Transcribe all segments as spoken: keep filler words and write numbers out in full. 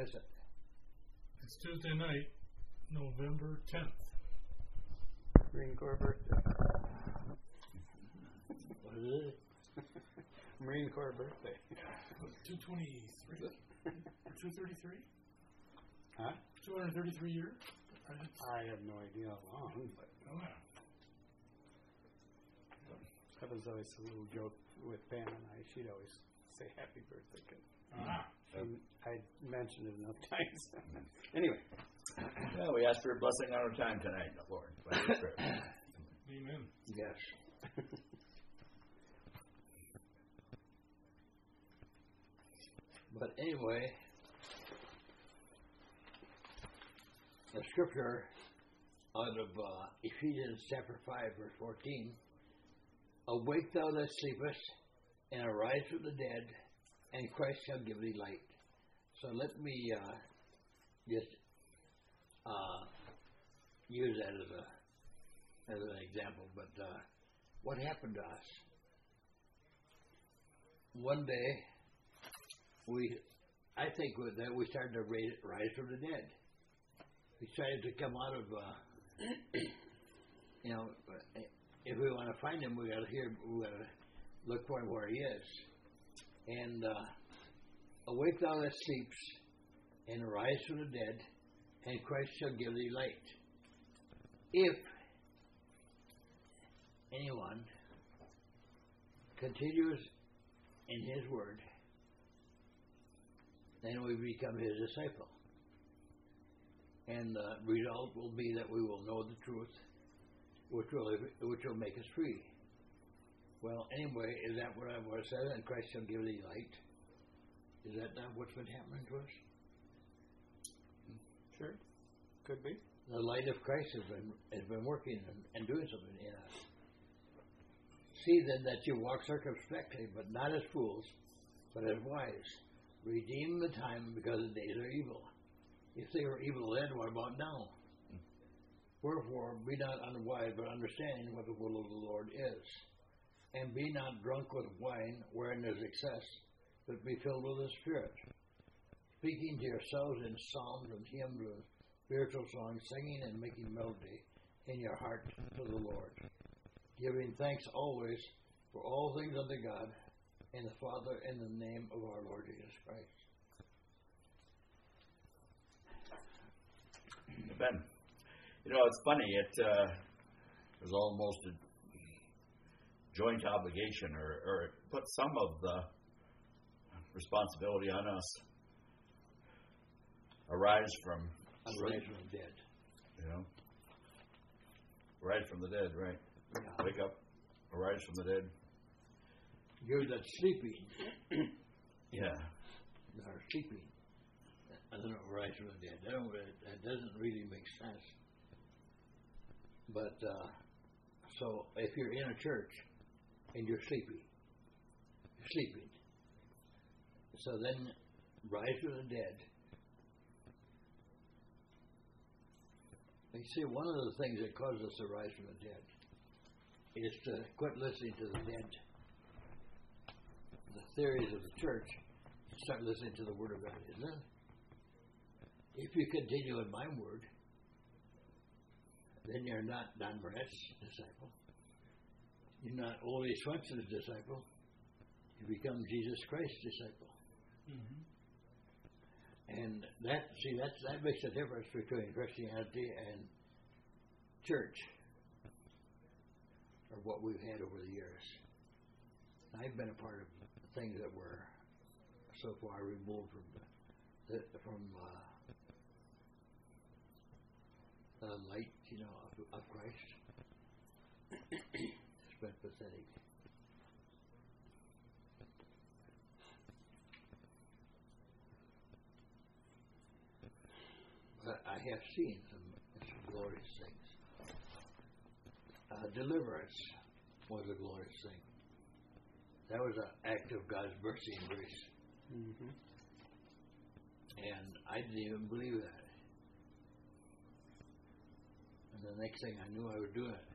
miss it. It's Tuesday night, November tenth. Marine Corps birthday. What is it? Marine Corps birthday. two twenty-three. two thirty-three? Huh? two hundred thirty-three years? I have no idea how long, but Oh, yeah. that was always a little joke with Pam and I. She'd always say happy birthday. 'Cause Ah. she, I mentioned it enough times. Anyway. Well, we ask for a blessing on our time tonight, Lord. Amen. Yes. But anyway, the scripture out of uh, Ephesians chapter five, verse fourteen, awake thou that sleepest, and arise from the dead, and Christ shall give thee light. So let me uh, just uh, use that as a as an example. But uh, what happened to us? One day, we, I think with that we started to raise, rise from the dead. We started to come out of, uh, you know, if we want to find him, we got to hear, we got to look for him where he is. And uh, awake thou that sleeps, and arise from the dead, and Christ shall give thee light. If anyone continues in his word, then we become his disciple. And the result will be that we will know the truth, which will which will make us free. Well, anyway, is that what I was saying? And Christ shall give thee light. Is that not what's been happening to us? Sure. Could be. The light of Christ has been has been working and, and doing something in us. See then that you walk circumspectly, but not as fools, but as wise. Redeem the time, because the days are evil. If they were evil then, what about now? Wherefore, be not unwise, but understanding what the will of the Lord is. And be not drunk with wine, wherein is excess, but be filled with the Spirit, speaking to yourselves in psalms and hymns and spiritual songs, singing and making melody in your heart to the Lord, giving thanks always for all things unto God and the Father in the name of our Lord Jesus Christ. Ben, you know, it's funny. It uh, was almost a joint obligation, or, or it put some of the responsibility on us. Arise from Arise from the dead. You know, arise from the dead, right? Yeah. Wake up, arise from the dead. You're that sleeping. Yeah. That are sleeping. I don't know, rise from the dead. That, don't, that doesn't really make sense. But, uh, so if you're in a church and you're sleeping, you're sleeping. So then rise from the dead. You see, one of the things that causes us to rise from the dead is to quit listening to the dead, the theories of the church, and start listening to the Word of God, isn't it? If you continue in my Word, then you're not Don Burnett's disciple. You're not Ole Swenson's disciple. You become Jesus Christ's disciple. Mm-hmm. And that, see, that's, that makes a difference between Christianity and church, or what we've had over the years. I've been a part of things that were so far removed from the, from uh, the light, you know, of, of Christ. It's been pathetic. But I have seen some, some glorious things. Uh, deliverance was a glorious thing. That was an act of God's mercy and grace. Mm-hmm. And I didn't even believe that. And the next thing I knew, I was doing it.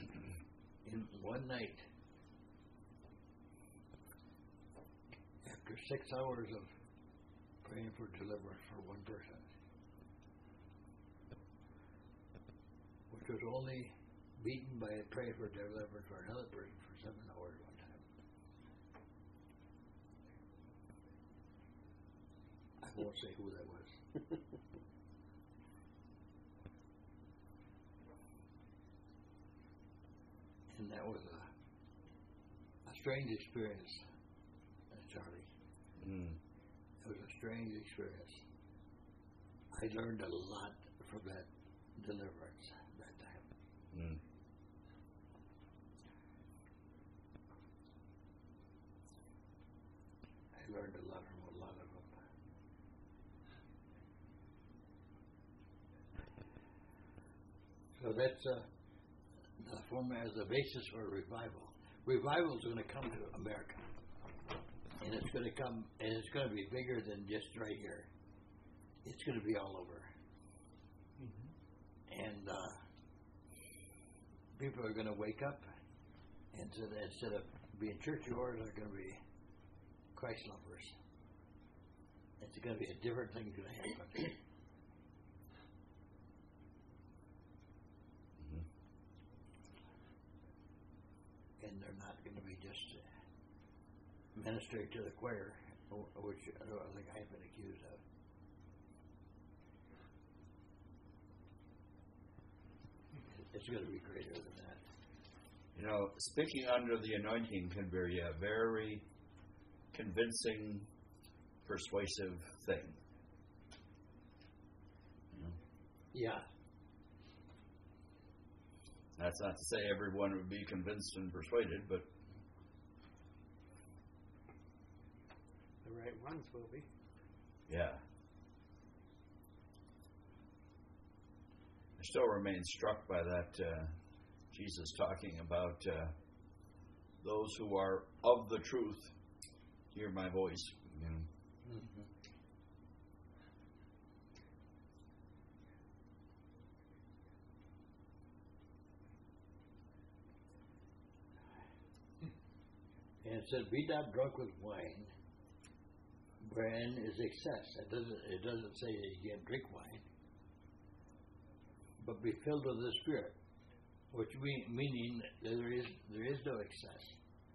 In one night, after after six hours of praying for deliverance for one person, which was only beaten by praying for deliverance for another person for seven hours one time. I won't say who that was. And that was a, a strange experience, uh, Charlie. Mm. It was a strange experience. I learned a lot from that deliverance that time. Mm. I learned a lot from a lot of them. So that's uh, the form as a basis for revival. Revival is going to come to America, and it's going to come, and it's going to be bigger than just right here. It's going to be all over, mm-hmm. and uh, people are going to wake up, and so that instead of being churchgoers, they're going to be Christ lovers. It's going to be a different thing going to happen. And they're not going to be just uh, ministering to the choir, which I don't think I've been accused of. It's going to be greater than that. You know, speaking under the anointing can be a very convincing, persuasive thing. You know? Yeah. That's not to say everyone would be convinced and persuaded, but The right ones will be. yeah. I still remain struck by that uh, Jesus talking about uh, those who are of the truth hear my voice. You know? Mm-hmm. And it said, "Be not drunk with wine, wherein is excess." It doesn't. It doesn't say that you can't drink wine, but be filled with the Spirit, which mean, meaning that there is there is no excess.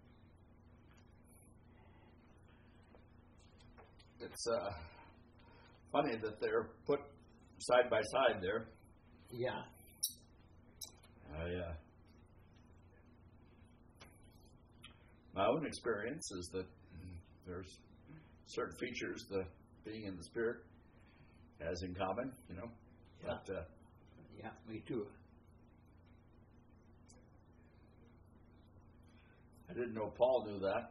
It's uh, funny that they're put side by side there. Yeah. I, uh, my own experience is that there's certain features that being in the Spirit has in common, you know. Yeah. But uh, Yeah, me too. I didn't know Paul knew that.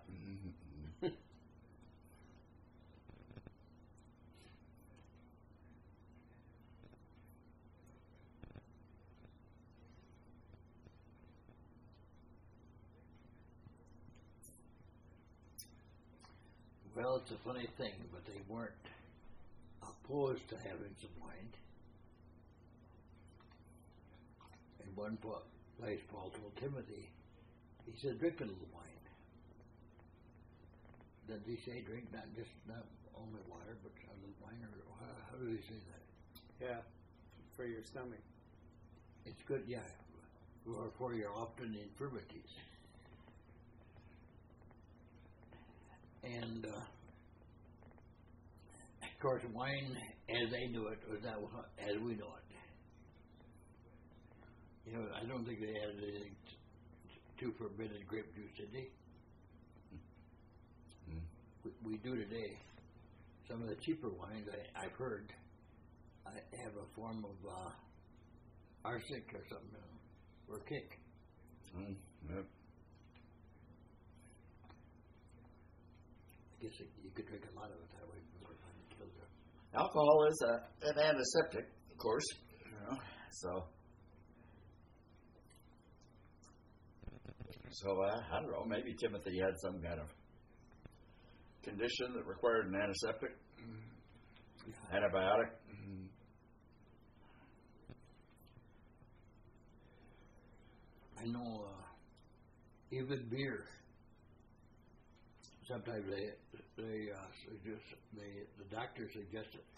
Well, it's a funny thing, but they weren't opposed to having some wine. In one place, Paul told Timothy, he said, "Drink a little wine." Did he say drink not just not only water, but a little wine? Or how, how did he say that? Yeah, for your stomach. It's good, yeah, or for your often infirmities. And, uh, of course, wine, as they knew it, was not as we know it. You know, I don't think they added anything t- t- to forbidden grape juice, did they? Mm. We, we do today. Some of the cheaper wines, I, I've heard, I have a form of uh, arsenic or something, you know, or kick. Mm. Yep. I guess it, you could drink a lot of it that way before it finally kills you. Alcohol is a, an antiseptic, of course. You know, so, so uh, I don't know. Maybe Timothy had some kind of condition that required an antiseptic, Yeah. antibiotic. I know uh, even beer. sometimes they they uh, suggest they the doctor suggests it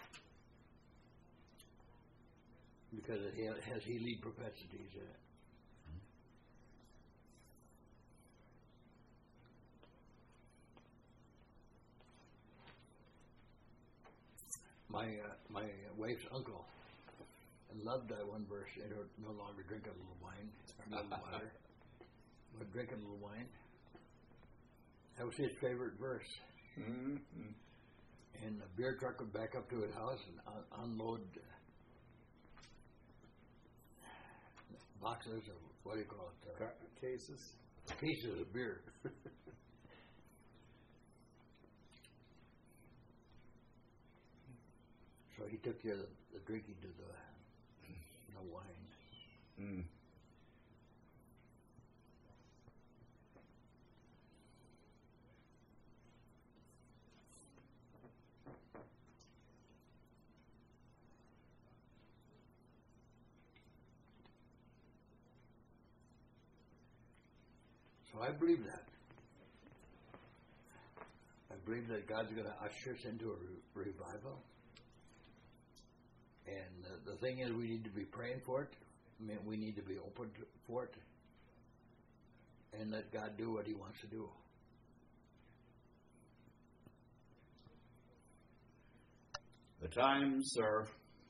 because it ha- has healing propensities in it. My uh, my wife's uncle loved that one verse. You know, no longer drink a little wine or a little water, but drink a little wine. That was his favorite verse. Mm-hmm. And the beer truck would back up to his house and un- unload boxes of what do you call it? Uh, Cases. pieces of beer. So he took care of the, the drinking to the, the wine. Mm. So I believe that. I believe that God's going to usher us into a re- revival. And uh, the thing is, we need to be praying for it. I mean, we need to be open to, for it. And let God do what He wants to do. The times are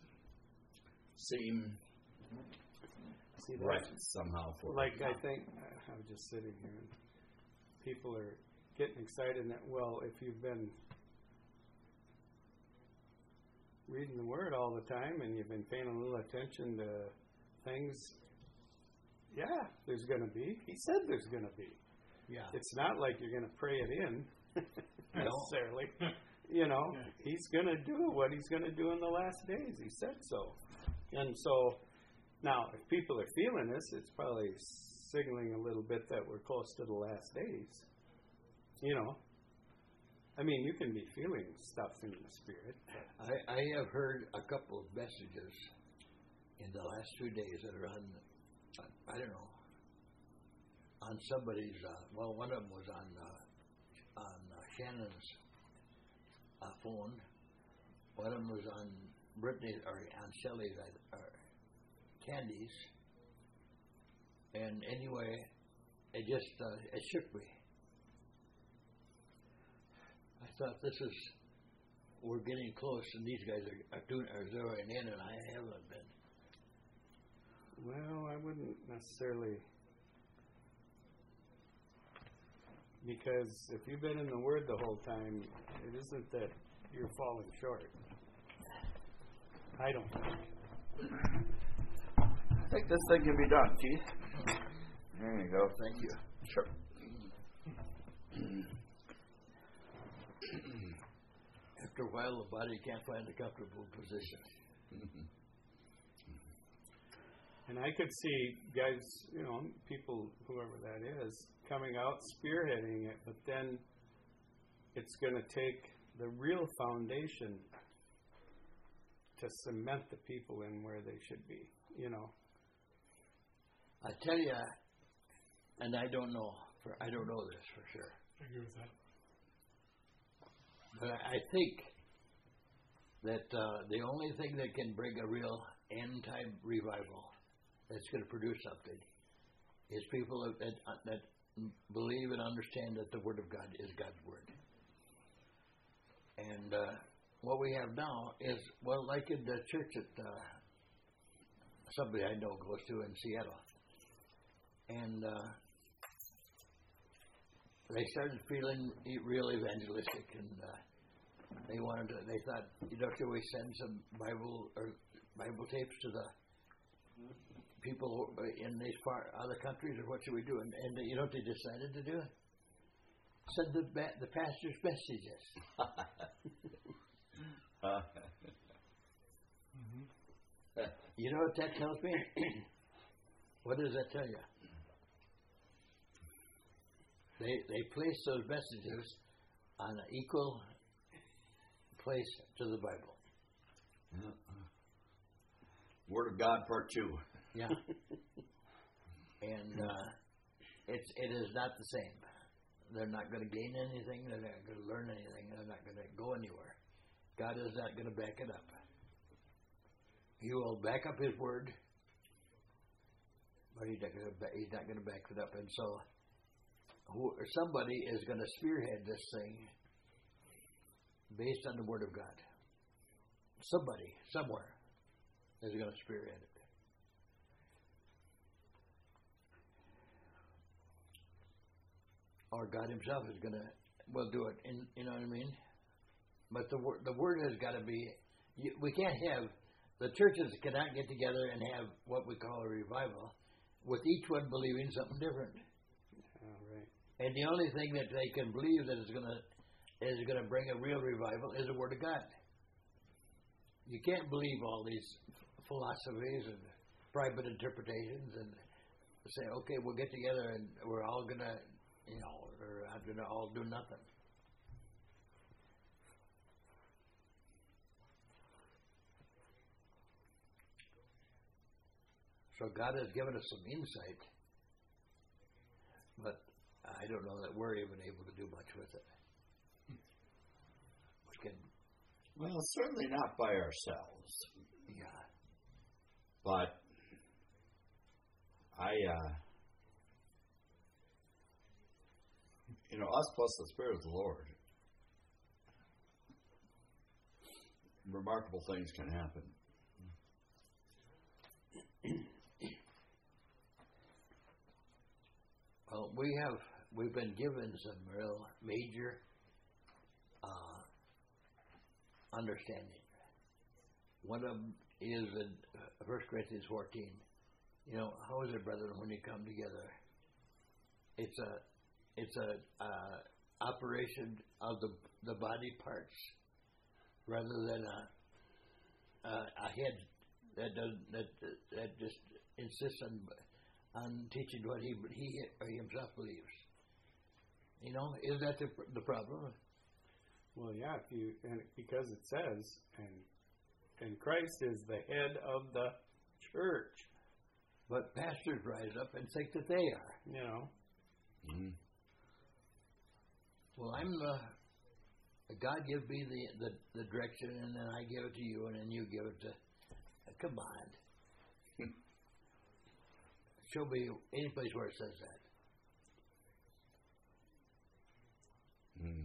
seem See, right that's somehow for like I think uh, I'm just sitting here and people are getting excited that well, if you've been reading the Word all the time and you've been paying a little attention to things, yeah, there's going to be. He said there's going to be. Yeah. It's not like you're going to pray it in No. necessarily. You know, Yeah. He's going to do what He's going to do in the last days. He said so. And so, now, if people are feeling this, it's probably signaling a little bit that we're close to the last days. You know, I mean, you can be feeling stuff in the spirit. I, I have heard a couple of messages in the last few days that are on, I don't know, on somebody's, uh, well, one of them was on uh, on uh, Shannon's uh, phone. One of them was on Brittany, or on Shelley's, uh, or Candy's. And anyway, it just, uh, it shook me. I thought, this is, we're getting close, and these guys are, are doing, are zeroing in, and I haven't been. Well, I wouldn't necessarily, because if you've been in the Word the whole time, it isn't that you're falling short. I don't think. I think this thing can be done, Keith. There you go. Thank you. Sure. After a while, the body can't find a comfortable position. And I could see guys, you know, people, whoever that is, coming out spearheading it, but then it's going to take the real foundation to cement the people in where they should be, you know. I tell you, and I don't know, for I don't know this for sure, I agree with that. but I I think that uh, the only thing that can bring a real end-time revival that's going to produce something is people that, that, that believe and understand that the Word of God is God's Word. And uh, what we have now is, well, like in the church that uh, somebody I know goes to in Seattle. And uh, they started feeling e- real evangelistic, and uh, they wanted to, they thought, you know, should we send some Bible or Bible tapes to the people in these far other countries, or what should we do? And, and you know what they decided to do? Send the ba- the pastor's messages. uh, Mm-hmm. You know what that tells me? What does that tell you? They they place those messages on an equal place to the Bible. Word of God, part two. Yeah. And uh, it's it is not the same. they're not going to gain anything. They're not going to learn anything. They're not going to go anywhere. God is not going to back it up. He will back up His word, but He's not going to, he's not going to back it up. And so who, somebody is going to spearhead this thing based on the Word of God. Somebody, somewhere, is going to spearhead it. Or God Himself is going to, will do it. In, you know what I mean? But the word, the word has got to be. You, we can't have the churches cannot get together and have what we call a revival, with each one believing something different. Oh, right. And the only thing that they can believe that is going to is going to bring a real revival is the Word of God. You can't believe all these philosophies and private interpretations and say, okay, we'll get together and we're all going to, you know, or I'm going to all do nothing. So God has given us some insight, but I don't know that we're even able to do much with it. We can, Well, certainly not by ourselves. yeah. But I, uh, you know, us plus the Spirit of the Lord, remarkable things can happen. Well, we have we've been given some real major uh, understanding. One of them is in First Corinthians fourteen. You know, how is it, brethren, when you come together? It's a it's a uh, operation of the the body parts rather than a a, a head that does that that just insists on on teaching what he he or himself believes. You know, is that the the problem? Well, yeah, if you and because it says, and and Christ is the head of the church. But pastors rise up and think that they are. You know. Mm-hmm. Well, I'm the God give me the, the the direction, and then I give it to you, and then you give it to. Uh, come on. Show me any place where it says that. Mm.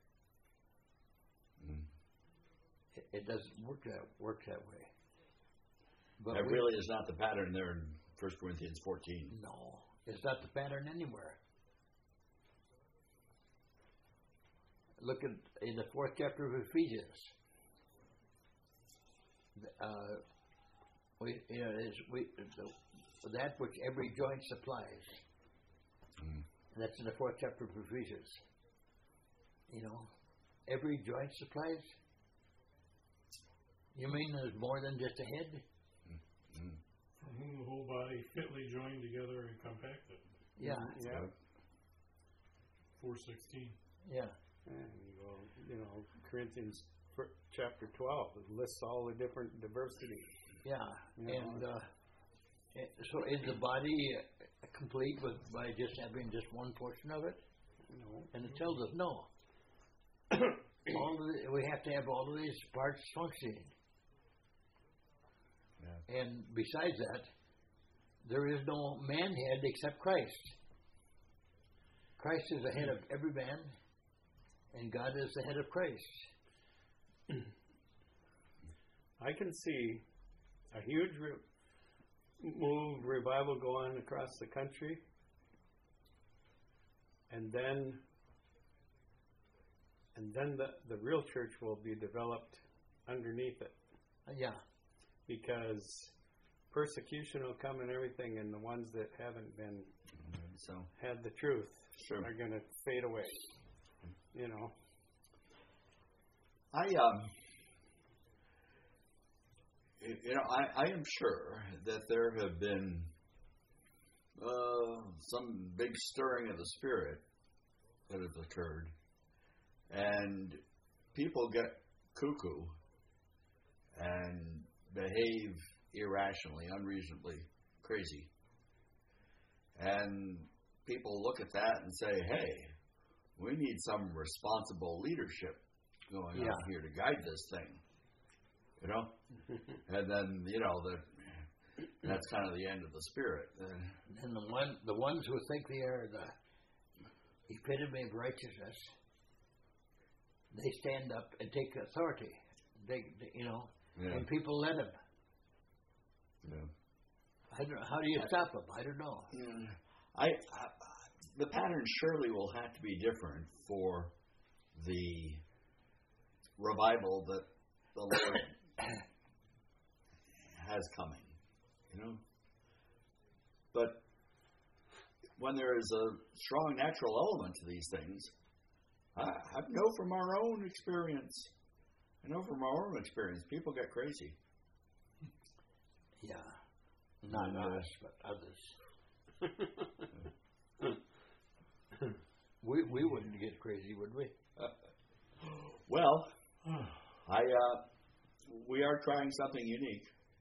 Mm. It, it doesn't work that work that way. But That we, really is not the pattern there in First Corinthians fourteen. no, it's not the pattern anywhere. Look at in the fourth chapter of Ephesians. Uh, we, you know, it's, we, the, that which every joint supplies. Mm. And that's in the fourth chapter of Ephesians. You know, every joint supplies. You mean there's more than just a head? Mm. From whom the whole body fitly joined together and compacted. Yeah, Yeah. four sixteen. yeah. And you go, you know, Corinthians chapter twelve, it lists all the different diversity. Yeah, Yeah. and uh, eh, so is the body uh, complete with by just having just one portion of it? You know. And it tells us no. all of the, we have to have all of these parts functioning. Yeah. And besides that, there is no man head except Christ. Christ is the head of every man, and God is the head of Christ. I can see a huge re- move, revival going across the country, and then and then the, the real church will be developed underneath it, Uh, yeah, because persecution will come and everything, and the ones that haven't been So, had the truth Sure. are going to fade away. You know. I um, y- you know, I, I am sure that there have been uh, some big stirring of the spirit that has occurred, and people get cuckoo and behave irrationally, unreasonably crazy, and people look at that and say, "Hey, we need some responsible leadership going Yeah. on here to guide this thing. You know? And then, you know, the, that's kind of the end of the spirit. Uh, And the one, the ones who think they are the epitome of righteousness, they stand up and take authority. They, they you know, yeah. and people let them. Yeah. I don't, how do you stop them? I don't know. Yeah. I, I the pattern surely will have to be different for the revival that the Lord has coming, you know. But when there is a strong natural element to these things, I, I know from our own experience. I know from our own experience, people get crazy. Yeah, not Yeah. us, but others. we we wouldn't get crazy, would we? Well, I uh, we are trying something unique,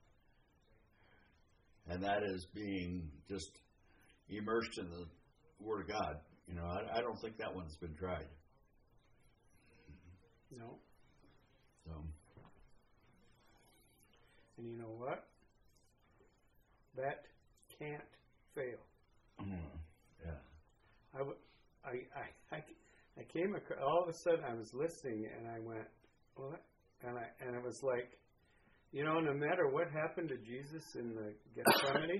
and that is being just immersed in the Word of God. You know, I, I don't think that one's been tried. No. So, And you know what? That can't fail. yeah. I, w- I, I, I, I came across, all of a sudden I was listening and I went, what? And I, and it was like, you know, no matter what happened to Jesus in the Gethsemane,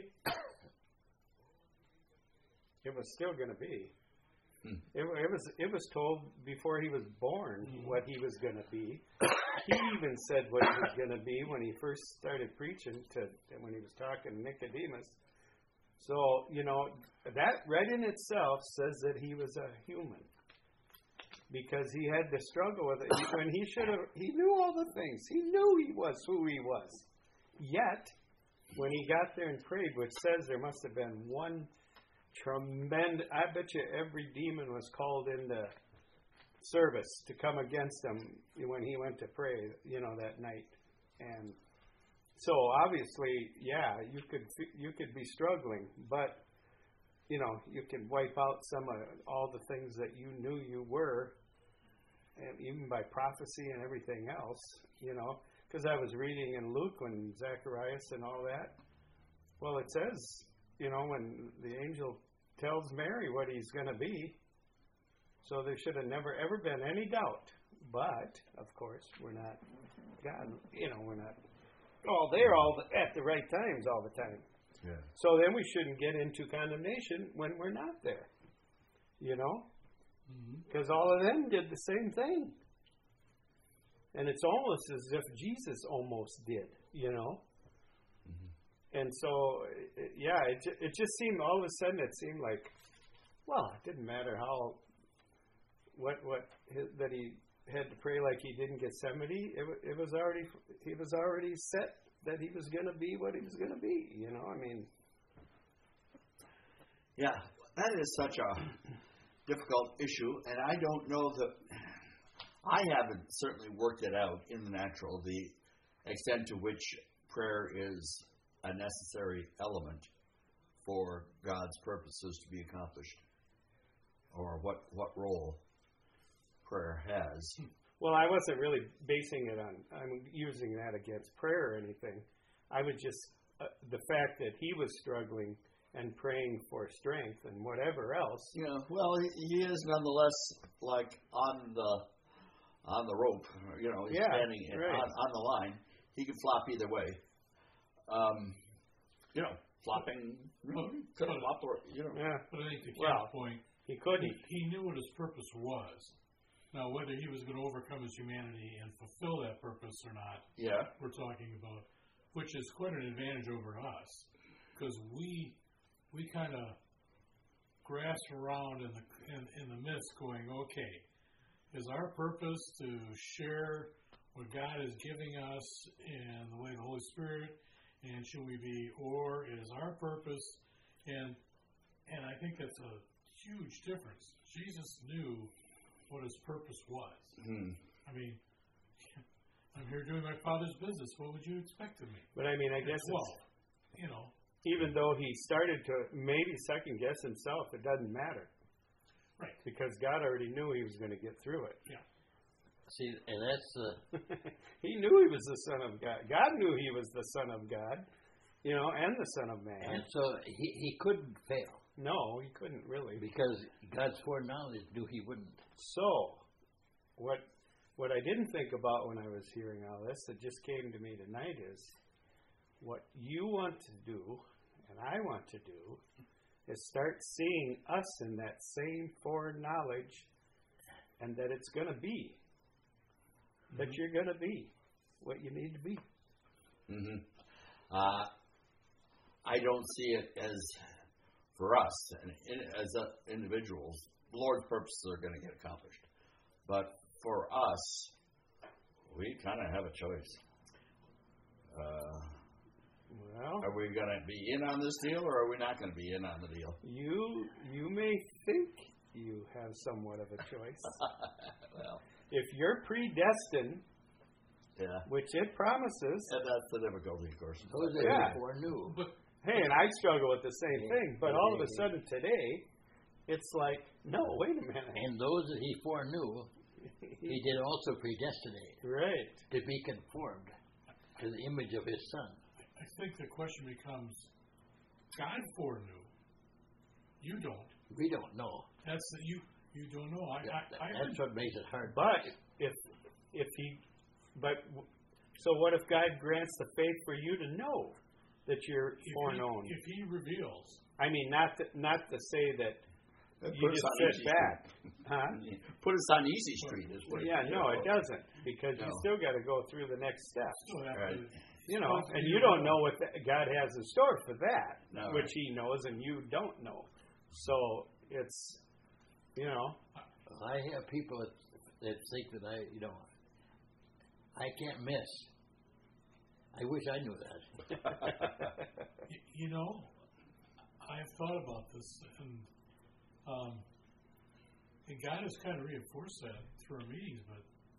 it was still going to be. Hmm. It, it was it was told before he was born what he was going to be. He even said what he was going to be when he first started preaching to when he was talking to Nicodemus. So, you know, that right in itself says that he was a human. Because he had to struggle with it. He, when he should have, he knew all the things. He knew he was who he was. Yet, when he got there and prayed, which says there must have been one tremendous, I bet you every demon was called into service to come against him when he went to pray, you know, that night. And so obviously, yeah, you could you could be struggling, but you know, you can wipe out some of all the things that you knew you were, and even by prophecy and everything else, you know, because I was reading in Luke when Zacharias and all that. Well, it says, you know, when the angel tells Mary what he's going to be, so there should have never ever been any doubt. But of course, we're not God. You know, we're not all there all the, at the right times all the time. Yeah. So then we shouldn't get into condemnation when we're not there, you know, because mm-hmm. all of them did the same thing. And it's almost as if Jesus almost did, you know. Mm-hmm. And so, it, yeah, it, it just seemed, all of a sudden it seemed like, well, it didn't matter how, what, what, his, that he had to pray like he did in Gethsemane. It, it was already, he was already set that he was going to be what he was going to be, you know, I mean. Yeah, that is such a difficult issue, and I don't know that, I haven't certainly worked it out in the natural, the extent to which prayer is a necessary element for God's purposes to be accomplished, or what, what role prayer has. Well, I wasn't really basing it on, I'm using that against prayer or anything. I would just, uh, the fact that he was struggling and praying for strength and whatever else. Yeah, well, he, he is nonetheless like on the on the rope, you know, he's yeah, standing right. on, on the line. He can flop either way. Um, you know, flopping, you know, could have flopped, or, you know. Yeah. But I think to Ken's well, point, he couldn't. He, he knew what his purpose was. Now, whether he was going to overcome his humanity and fulfill that purpose or not, yeah, we're talking about, which is quite an advantage over us, because we we kind of grasp around in the in, in the midst, going, okay, is our purpose to share what God is giving us in the way of the Holy Spirit, and should we be, or is our purpose, and and I think that's a huge difference. Jesus knew what his purpose was. Hmm. I mean, I'm here doing my Father's business. What would you expect of me? But I mean, I guess well, it's, you know, even though he started to maybe second guess himself, it doesn't matter. Right. Because God already knew he was going to get through it. See, and that's the He knew he was the Son of God. God knew he was the Son of God, you know, and the Son of Man. and so he he couldn't fail No, he couldn't really. because God's foreknowledge knew he wouldn't. So, what what I didn't think about when I was hearing all this, that just came to me tonight, is what you want to do and I want to do is start seeing us in that same foreknowledge, and that it's going to be. That you're going to be what you need to be. Mm-hmm. Uh, I don't see it as, for us, and in, as uh, individuals, the Lord's purposes are going to get accomplished. But for us, we kind of have a choice. Uh, Well, are we going to be in on this deal, or are we not going to be in on the deal? you you may think you have somewhat of a choice. Well, If you're predestined, yeah. which it promises, And that's the difficulty, of course. Those that Yeah. he foreknew. But hey, and I struggle with the same Yeah. thing, but all of a Yeah. sudden today, it's like, no, wait a minute. And those that he foreknew, he did also predestinate Right. to be conformed to the image of his Son. I think the question becomes, God foreknew. You don't. We don't know. That's the, you. You don't know. I. That- I, I that's what makes it hard. But if if he, but so what if God grants the faith for you to know that you're if foreknown? He, if He reveals, I mean, not to, not to say that Put you us just on sit easy back, street. huh? Put us on easy street. Is what Yeah, no, it doesn't, because you No. still got to go through the next steps. still have Right. to. You know, Supposed to and be you don't right. know what the, God has in store for that, No, which right. He knows, and you don't know. So it's, you know, I have people that, that think that I, you know, I can't miss. I wish I knew that. You, you know, I've thought about this, and um, and God has kind of reinforced that through our meetings. But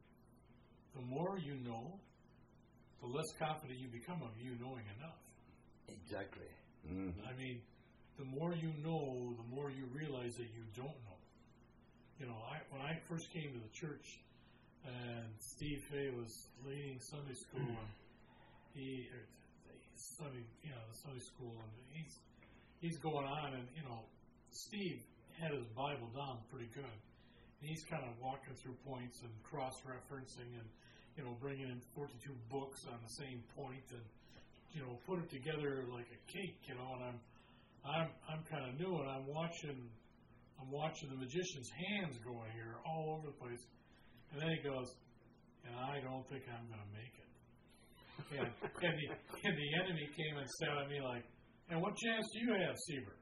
the more you know, the less confident you become of you knowing enough. Exactly. Mm-hmm. I mean, the more you know, the more you realize that you don't know. You know, I, when I first came to the church, and Steve Fay was leading Sunday school, and he, or Sunday, you know, the Sunday school, and he's he's going on, and you know, Steve had his Bible down pretty good. And he's kind of walking through points and cross-referencing, and you know, bringing in forty-two books on the same point, and you know, put it together like a cake, you know. And I'm I'm I'm kind of new, and I'm watching. I'm watching the magician's hands going here all over the place. And then he goes, and I don't think I'm going to make it. And, and, the, and the enemy came and said to me like, and what chance do you have, Seaver?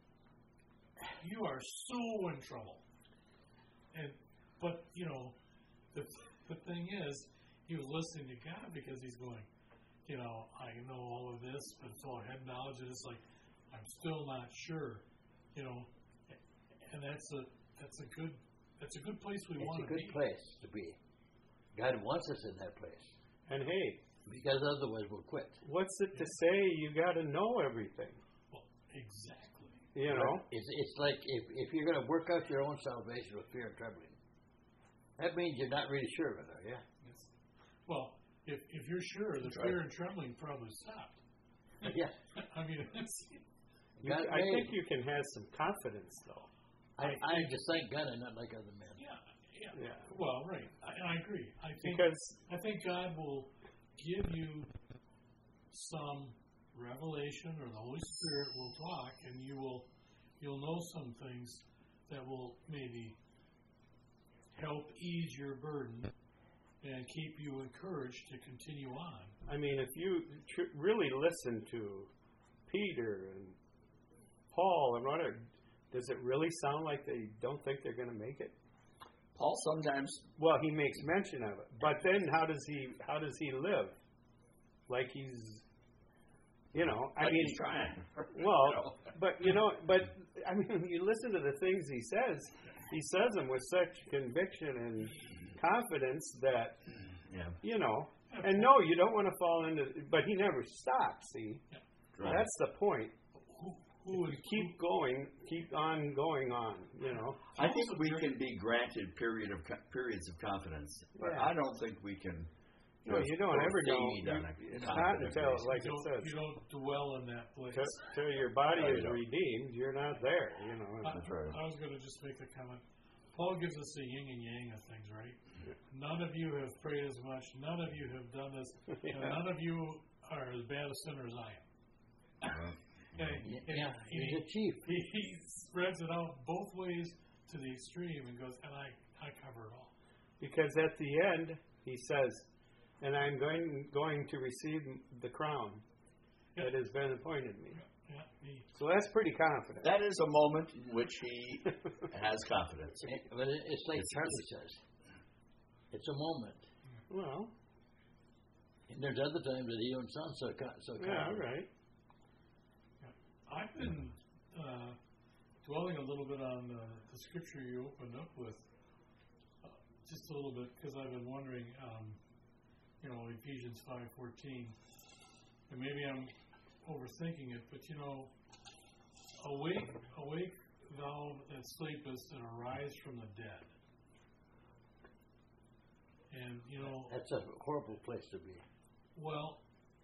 You are so in trouble. And But, you know, the, the thing is, he was listening to God because he's going, you know, I know all of this, but it's all head knowledge. And it's like, I'm still not sure, you know. And that's a that's a good that's a good place we It's want a to good be. place to be. God wants us in that place. and hey, Because otherwise we'll quit. what's it to say you got to know everything? Well, exactly. You know, It's, it's like if, if you're going to work out your own salvation with fear and trembling, that means you're not really sure of it, are you? Yes. Well, if if you're sure, the That's fear right. and trembling probably stopped. Yeah. I mean, it's, you, God I made- think you can have some confidence, though. I, I just thank God I'm not like other men. yeah, yeah. Yeah. Well, right. I, I agree. I think Because I think God will give you some revelation, or the Holy Spirit will talk, and you will you'll know some things that will maybe help ease your burden and keep you encouraged to continue on. I mean, if you tr- really listen to Peter and Paul and whatever, does it really sound like they don't think they're going to make it? Paul sometimes, Well, he makes mention of it, but then how does he how does he live? Like he's, you know, I like mean, he's trying. well, You know. but you know, but I mean, when you listen to the things he says, he says them with such conviction and confidence that Yeah. you know. And no, you don't want to fall into, but he never stops. See, Right. that's the point. Who, who is keep going, keep on going on. You know. I think we can be granted period of co- periods of confidence, but Yeah. I don't think we can. No, you don't ever know. proceed on You- a It's not confident until, basis. like you it don't, says, you don't dwell in that place. till, till your body No, you is don't. redeemed, you're not there. You know. I, That's right. I was going to just make the comment. Paul gives us the yin and yang of things, right? None of you have prayed as much. None of you have done this. Yeah. And none of you are as bad a sinner as I am. Uh, And, Yeah, and yeah, he, he's a chief. he, he spreads it out both ways to the extreme and goes, and I, I cover it all. Because at the end, he says, and I'm going going to receive the crown Yeah. that has been appointed me. Yeah, he, So that's pretty confident. That is a moment in which he has confidence. Eh, But it- it's like It's- Charlie says. It's a moment. Well, And there's other times that he don't sound so co- so yeah, confident. right. I've been uh, dwelling a little bit on uh, the scripture you opened up with, uh, just a little bit, because I've been wondering, um, you know, Ephesians five fourteen, and maybe I'm overthinking it, but you know, awake, awake, thou that sleepest, and arise from the dead. And you know, That's a horrible place to be. well,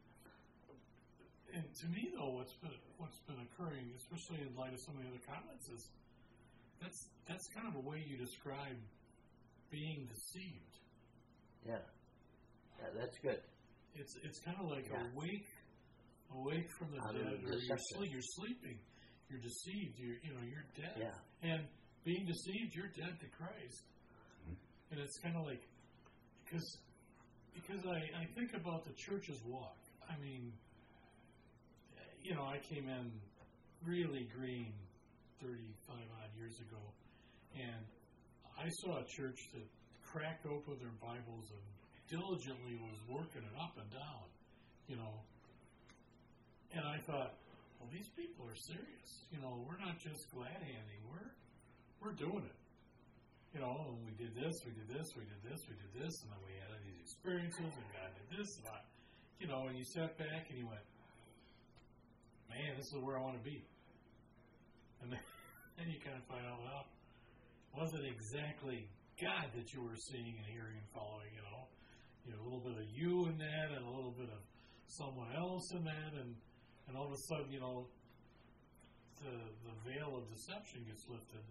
and to me though, what's been what's been occurring, especially in light of some of the other comments, is that's that's kind of a way you describe being deceived. Yeah. Yeah, that's good. It's it's kind of like Yeah. awake, awake from the Out of dead, the or you're deception. sleep, you're sleeping, you're deceived, you're you know you're dead, Yeah. and being deceived, you're dead to Christ, and it's kind of like because because I I think about the church's walk. I mean, you know, I came in really green thirty-five odd years ago, and I saw a church that cracked open their Bibles and diligently was working it up and down, you know. And I thought, well, these people are serious. You know, we're not just glad handing. We're we're doing it. You know, and we did this, we did this, we did this, we did this, and then we had these experiences, and God did this, and I, you know, and you sat back and you went, man, this is where I want to be. And then, then you kind of find out, well, it wasn't exactly God that you were seeing and hearing and following, you know. You know, a little bit of you in that and a little bit of someone else in that, and, and all of a sudden, you know, the, the veil of deception gets lifted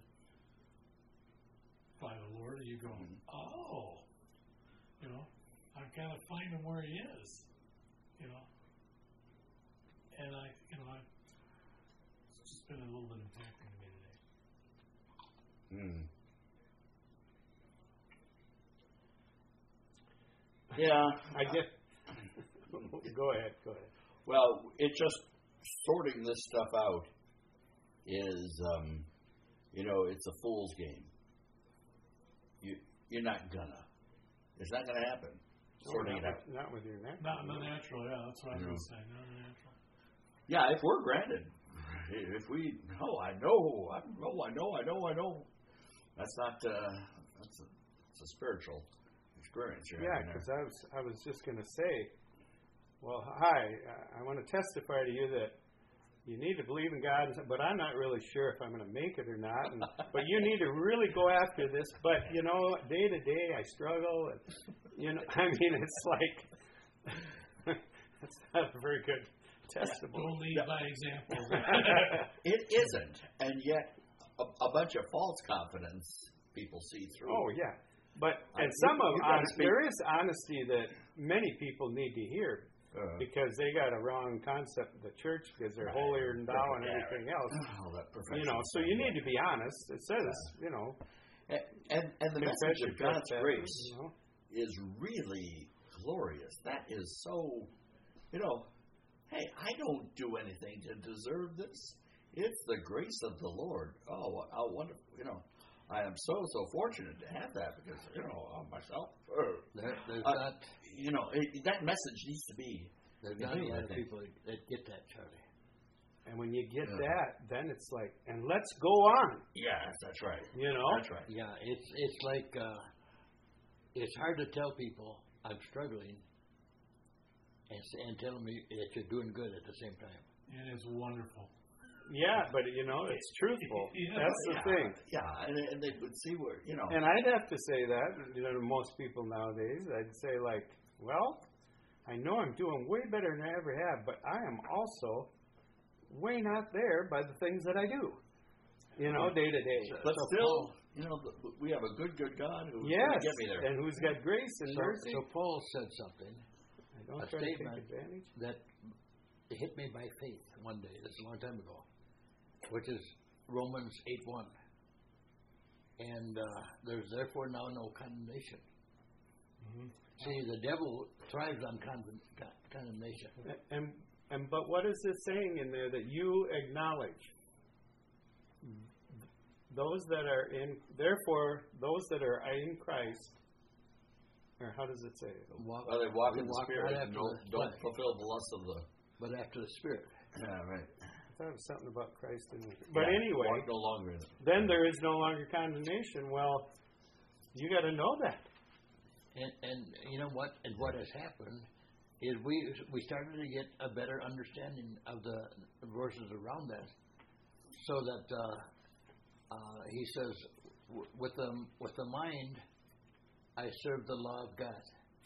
by the Lord, and you go, oh, you know, I've got to find him where he is, you know. And I, you know, I, it's just been a little bit impacting to me today. Hmm. Yeah, I get. Go ahead. Go ahead. well, it just sorting this stuff out is, um, you know, it's a fool's game. You you're not gonna. It's not gonna happen. Sorting not, it out. with, not with your neck. Not in the natural, yeah, that's what I was No. going to say, not in the natural. Yeah, if we're granted, if we know, I know, I know, I know, I know, I know. That's not. Uh, that's a, it's a spiritual experience. You're Yeah, having there. because I was I was just going to say, well, hi, I, I want to testify to you that you need to believe in God, but I'm not really sure if I'm going to make it or not. And, but you need to really go after this. But you know, day to day, I struggle. And, you know, I mean, it's like that's not a very good testimony. Don't lead by example. It isn't, and yet a, a bunch of false confidence people see through. Oh yeah, but I- and some you- of you gotta honest, speak- there is honesty that many people need to hear. Uh, Because they got a wrong concept of the church because they're Right. holier than thou and Yeah. everything else. oh, that You know, so you need to be honest. It says, you know, And, and, and the confess message your of God's trespasses, grace you know. is really glorious. That is so, you know, hey, I don't do anything to deserve this. It's the grace of the Lord. Oh, how wonderful. You know, I am so, so fortunate to have that because, you know, of myself. uh, There, there's Uh, not You know, it, that message needs to be. there's Yeah, not a I lot of think. people that, that get that, Charlie. And when you get Yeah. that, then it's like, and let's go on. Yes, that's right. You know, That's right. Yeah, it's it's like uh, it's hard to tell people I'm struggling and s- and tell me that you're doing good at the same time. It is wonderful. Yeah, but you know, it's truthful. Yeah. That's the yeah, thing. Yeah, and, and they would see where, you know. And I'd have to say that, you know, to most people nowadays, I'd say like, well, I know I'm doing way better than I ever have, but I am also way not there by the things that I do, you know, day to day. But So still, Paul- you know, th- we have a good, good God who's Yes, going to get me there. and who's got grace and So, mercy. so Paul said something I don't a try to take statement. advantage. that hit me by faith one day. That's a long time ago, which is Romans eight one. And uh, there's therefore now no condemnation. Mm-hmm. See, the devil thrives on con- con- condemnation. And and but what is it saying in there that you acknowledge? Those that are in, therefore, those that are in Christ, or how does it say? Walk, Well, they walk in the walk Spirit not and after don't, the don't flesh, fulfill the lust of the. but after the Spirit. Yeah, right. I thought it was something about Christ in it. But Yeah, anyway, walk no longer in it. then there is no longer condemnation. Well, you got to know that. And, and you know what? And what has happened is we we started to get a better understanding of the verses around that, so that uh, uh, he says, w- with the with the mind, I serve the law of God,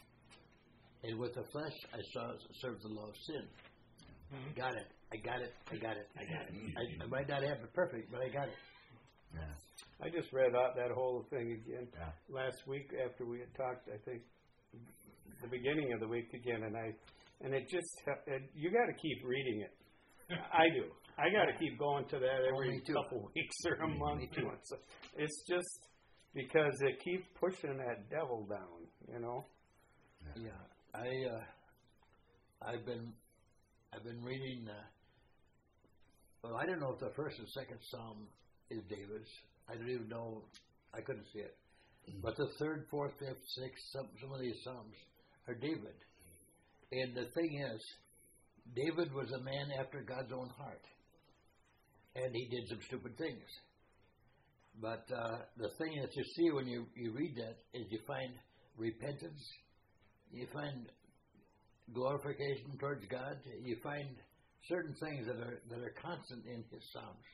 and with the flesh, I saw, serve the law of sin. Mm-hmm. Got it. I got it. I got it. I got it. I, I might not have it perfect, but I got it. Yeah. I just read out that whole thing again Yeah. last week after we had talked. I think the beginning of the week again, and I and it just it, you got to keep reading it. I do. I got to keep going to that every me too. couple weeks or a Me month. too. So it's just because it keeps pushing that devil down. You know. Yeah, I uh, I've been I've been reading. Uh, well, I don't know if the first and second Psalm is David's. I don't even know. I couldn't see it. But the third, fourth, fifth, sixth, some some of these Psalms are David. And the thing is, David was a man after God's own heart, and he did some stupid things. But uh, the thing that you see when you you read that is you find repentance. You find glorification towards God. You find certain things that are that are constant in his psalms.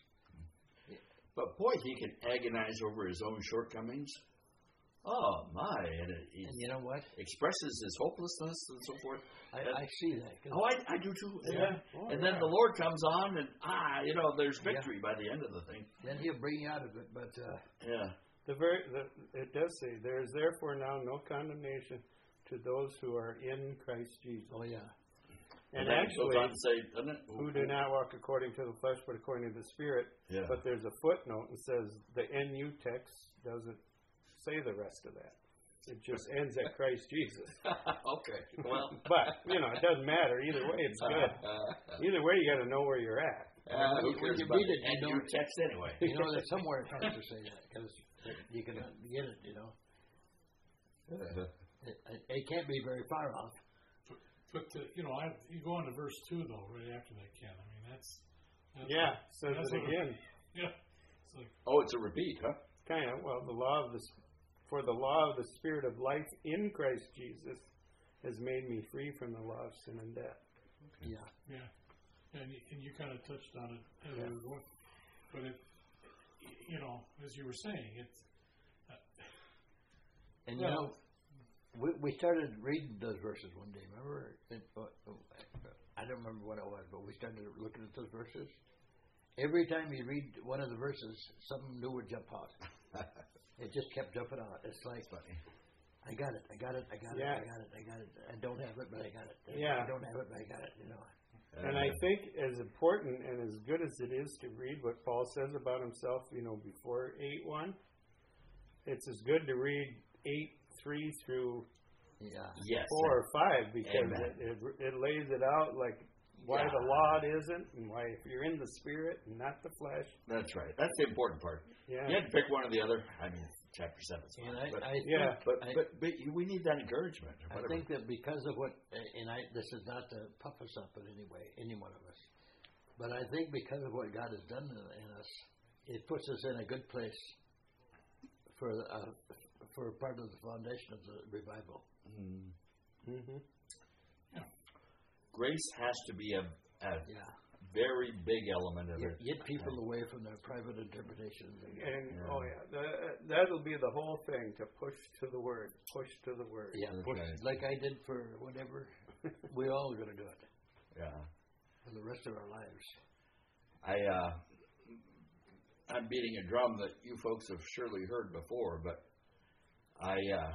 But boy, he can agonize over his own shortcomings. Oh my! And it, he And you know what? expresses his hopelessness and so forth. I, And- I see that. 'cause Oh, I, I do too. And, Yeah. then, Oh, and then yeah. the Lord comes on, and ah, you know, there's victory by the end of the thing. then he'll bring you out of it. But uh, Yeah. The very the, it does say there is therefore now no condemnation to those who are in Christ Jesus. oh yeah, And then it actually, goes on to say, doesn't it? who do not walk according to the flesh, but according to the Spirit. Yeah. But there's a footnote that says the N U text doesn't say the rest of that. It just ends at Christ Jesus. Okay. Well. But you know, it doesn't matter either way. It's good. Either way, you got to know where you're at. Uh, who When you cares read about it, the you end know- you text anyway? you know that somewhere it has to say that because you can get it. You know, it, it can't be very far off. But uh, you know, I, you go on to verse two though, right after that, Ken. I mean, that's, that's Yeah, says that's it what- again. Yeah, it's like Oh, it's a repeat, huh? Kind of. Well, the law of the for the law of the Spirit of life in Christ Jesus has made me free from the law of sin and death. Yeah, yeah, and you, and you kind of touched on it as Yeah. we were going, but it, you know, as you were saying, it's and you Well- know, we we started reading those verses one day. Remember? It, uh, I don't remember what it was, but we started looking at those verses. Every time you read one of the verses, something new would jump out. It just kept jumping out. It's like, I got it, I got it, I got Yeah. it, I got it, I got it. I don't have it, but I got it. Yeah. I don't have it, but I got it. You know. And I think as important and as good as it is to read what Paul says about himself, you know, before eight one, it's as good to read eight three through Yeah. Yes. four or five because Amen. it, it it lays it out like why Yeah. the law it isn't and why if you're in the Spirit and not the flesh. That's right. That's the important part. Yeah. You had to pick one or the other. I mean, chapter seven. And I, but, I Yeah. think, but, I, but but we need that encouragement. or I whatever. think that because of what, and I, this is not to puff us up in any way, any one of us, but I think because of what God has done in, in us, it puts us in a good place for uh, for part of the foundation of the revival. Mm-hmm. Grace has to be a, a Yeah. very big element of Get, it. get people away from their private interpretations. And Yeah. oh yeah, the, that'll be the whole thing, to push to the word, push to the word. Yeah, That's push, right. like I did for whatever. We all going to do it Yeah. for the rest of our lives. I, uh, I'm beating a drum that you folks have surely heard before, but I, uh,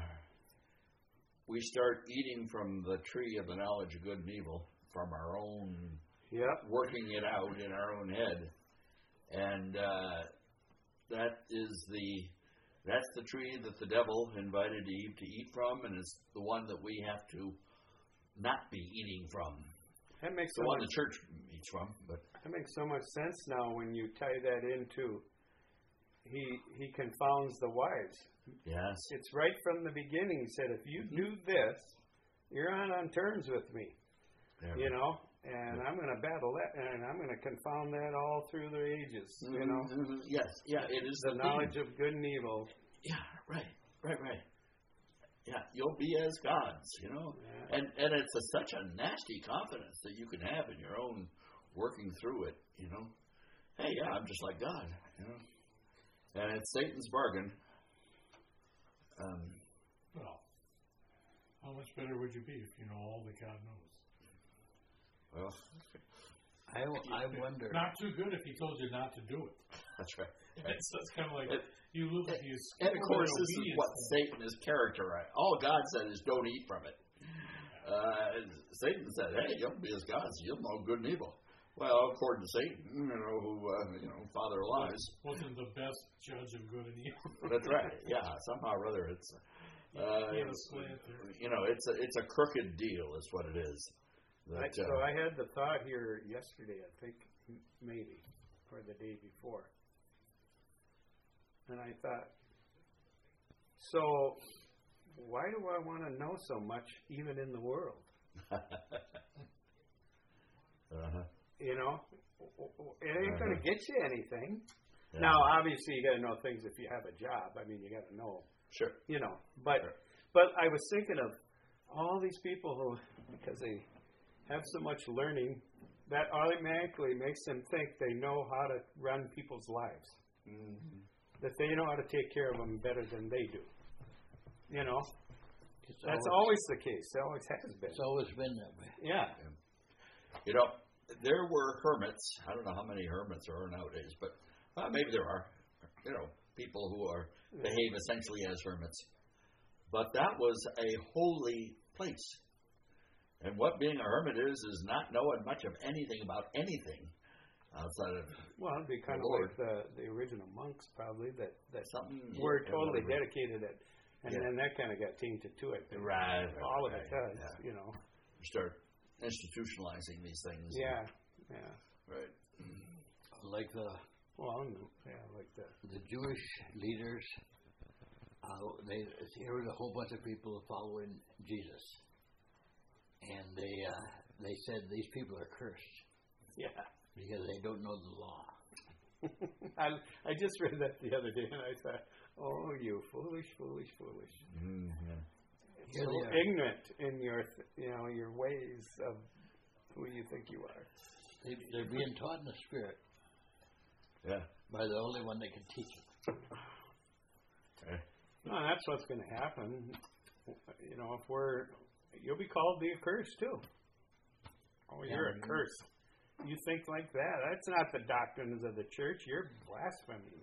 we start eating from the tree of the knowledge of good and evil from our own, Yep. working it out in our own head, and uh, that is the, that's the tree that the devil invited Eve to eat from, and it's the one that we have to not be eating from. That makes The so one much, the church eats from, but that makes so much sense now when you tie that into he he confounds the wise. yes, It's right from the beginning. He said, if you do this, you're on on terms with me. there You know, and I'm going to battle that, and I'm going to confound that all through the ages. You know, Mhm. Yes, yeah, it is the the knowledge theme. of good and evil. Yeah, right, right, right. Yeah, you'll be as gods, you know, Yeah. and and it's a, such a nasty confidence that you can have in your own working through it. You know, hey, yeah, I'm just like God. You know, and it's Satan's bargain. Um, Well, how much better would you be if you know all that God knows? well, I, I wonder. Not too good if He told you not to do it. that's right. It's, it's kind of like It- you lose you And of course, this is obedience. what Satan is characterized. All God said is, "Don't eat from it." Uh, Satan said, "Hey, you'll be as gods. You'll know good and evil." Well, according to Satan, you know, who uh, you know, father of lies. Wasn't the best judge of good and evil. That's right. Yeah, somehow or other, it's uh, He had a slant there. you know, it's a it's a crooked deal, is what it is. That, I, so uh, I had the thought here yesterday, I think, m- maybe, or the day before. And I thought, so why do I want to know so much, even in the world? uh-huh. You know, it ain't going to get you anything. Yeah. Now, obviously, you got to know things if you have a job. I mean, you got to know, Sure. you know. But Sure. but I was thinking of all these people who, because they have so much learning, that automatically makes them think they know how to run people's lives. Mm-hmm. That they know how to take care of them better than they do. You know, It's that's always, always the case. It always has been. it's always been that way. Yeah. You know, there were hermits. I don't know how many hermits there are nowadays, but uh, maybe there are. You know, people who are behave essentially as hermits. But that was a holy place. And what being a hermit is is not knowing much of anything about anything outside of Well, it'd be kind of Lord. like the the original monks, probably that that something. were yeah, totally whatever. dedicated it, and Yeah. then that kind of got tainted to it. Right. All of right, it does, yeah. you know. You start institutionalizing these things. Yeah, yeah. Right. Like the Well, no, yeah, like that. the Jewish leaders, uh, they there was a whole bunch of people following Jesus, and they uh, they said these people are cursed Yeah. because they don't know the law. I I just read that the other day, and I thought, oh, you foolish, foolish, foolish. Mm, yeah. Here So they are. ignorant in your, th- you know, your ways of who you think you are. They, they're being taught in the Spirit Yeah. by the only one that can teach them. Okay. No, that's what's going to happen. You know, if we're, you'll be called the accursed too. Oh, you're Yeah. accursed. You think like that? That's not the doctrines of the church. You're blaspheming.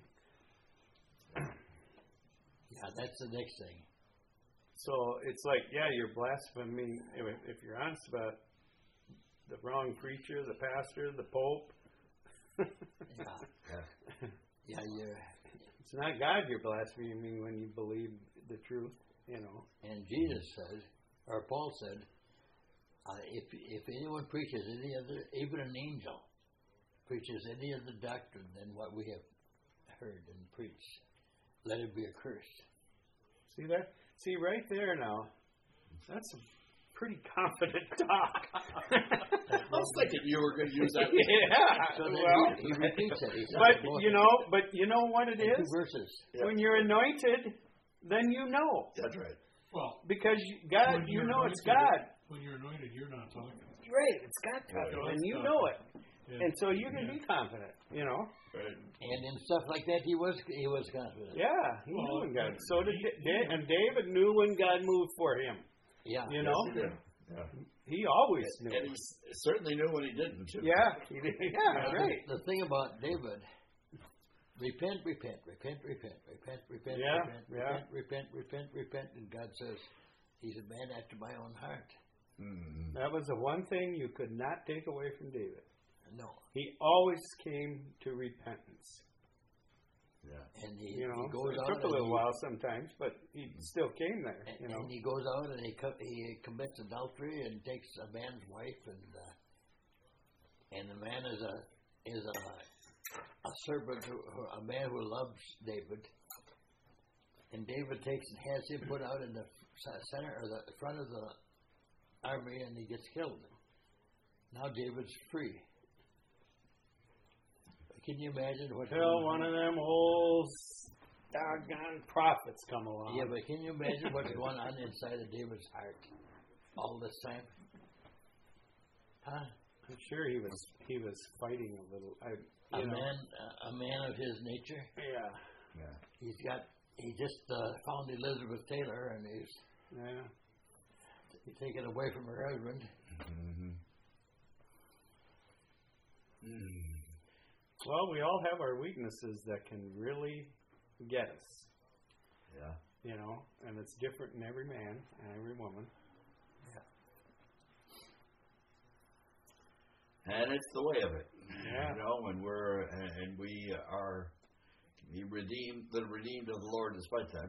Yeah, that's the next thing. So it's like, yeah, you're blaspheming if, if you're honest about the wrong preacher, the pastor, the pope. Yeah, Yeah. yeah, you're, It's not God you're blaspheming when you believe the truth, you know. and Jesus said, or Paul said, uh, if if anyone preaches any other, even an angel, preaches any other doctrine than what we have heard and preached, let him be accursed. See that? See right there now. That's a pretty confident talk. I was thinking you were going to use that. yeah. So then well, he, he repeats it. He says but it more you know, but you know what it in is? two verses. Yeah. When you're anointed, then you know. That's right. Well, Because you, God, when you you're know it's anointed, God. When you're anointed, you're not talking. Right, it's God talking, Right. and you know it. Yeah. And so you can be confident, you know. Right. And in stuff like that, he was he was confident. Yeah, he Well, knew when God. So did he- Da- Da- and David knew when God moved for him. Yeah. You know, Yes, he did. Yeah. he always knew. And he s- certainly knew when he didn't, too. Yeah, he did. Yeah, The- right. The thing about David, repent, repent, repent, repent, repent, repent, Yeah, repent, yeah. repent, repent, repent, repent, and God says, he's a man after my own heart. Mm-hmm. That was the one thing you could not take away from David. No. He always came to repentance. Yeah. And he, You know, he goes it out took a and little he, while sometimes, but he still came there. and, You know, and he goes out and he co- he commits adultery and takes a man's wife, and uh, and the man is a is a a servant, who, who- a man who loves David. And David takes and has him put out in the c- center or the front of the army, and he gets killed. Now David's free. Can you imagine what? till one of them old doggone prophets come along. Yeah, but can you imagine what's going on inside of David's heart all this time? Huh? I'm sure he was he was fighting a little. I, A you know, man, uh, a man of his nature. Yeah, Yeah. He's got. He just uh, found Elizabeth Taylor, and he's yeah. he's taken away from her husband. Mm-hmm. Mm. Well, we all have our weaknesses that can really get us. Yeah. You know, and it's different in every man and every woman. And it's the way of it. Yeah. You know, when we're and we are the redeemed, the redeemed of the Lord, despite that.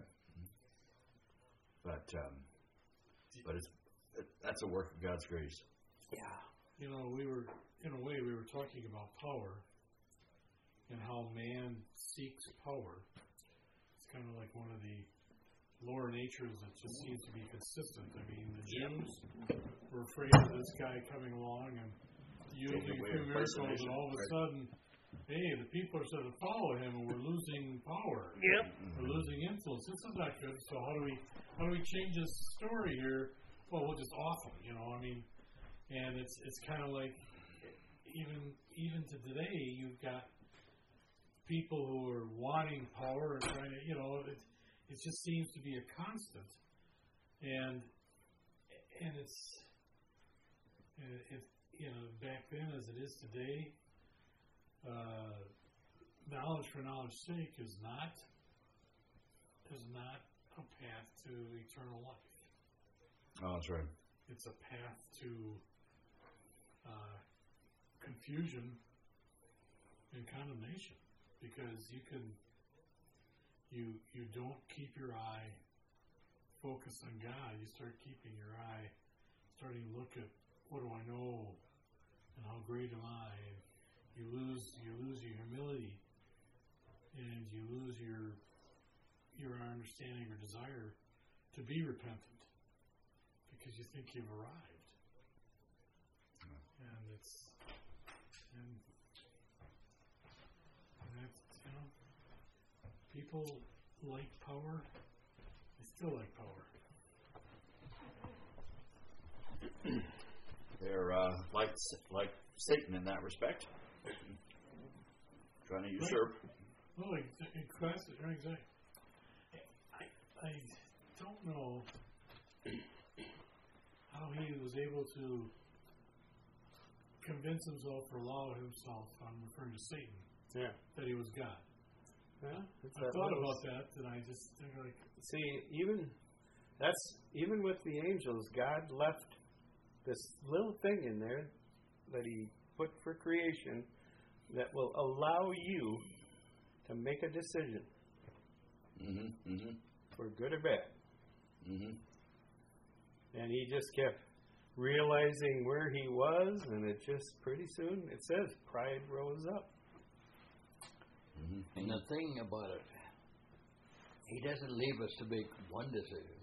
But um, but it's it, that's a work of God's grace. Yeah. You know, we were, in a way, we were talking about power and how man seeks power. It's kind of like one of the lower natures that just seems to be consistent. I mean, the Jews were afraid of this guy coming along and using a away few the miracles, fascination, and all of a right. sudden, hey, the people are starting to follow him, and we're losing power. Yep. We're losing influence. This is not good. So how do we how do we change this story here? Well, we'll just off him. You know, I mean, and it's it's kind of like even even to today, you've got people who are wanting power and trying to, you know, it it just seems to be a constant, and and it's it, it you know back then as it is today. Uh, knowledge for knowledge's sake is not is not a path to eternal life. Oh, that's right. It's a path to uh, confusion and condemnation, because you can you you don't keep your eye focused on God. You start keeping your eye starting to look at what do I know and how great am I. And you lose you lose your humility, and you lose your your understanding or desire to be repentant, because you think you've arrived. And it's and, and that's, you know, people like power. They still like power. They're uh, like like Satan in that respect, trying to usurp. Well, exactly. Exactly. I I don't know how he was able to convince himself or allow himself, I'm referring to Satan, Yeah. that he was God. Yeah. It's I that thought little- about that, and I just think like, See, even that's even with the angels, God left this little thing in there that He put for creation that will allow you to make a decision Mm-hmm. Mm-hmm. for good or bad. Mm-hmm. And he just kept realizing where he was, and it just pretty soon it says pride rose up. Mm-hmm. And the thing about it, he doesn't leave us to make one decision.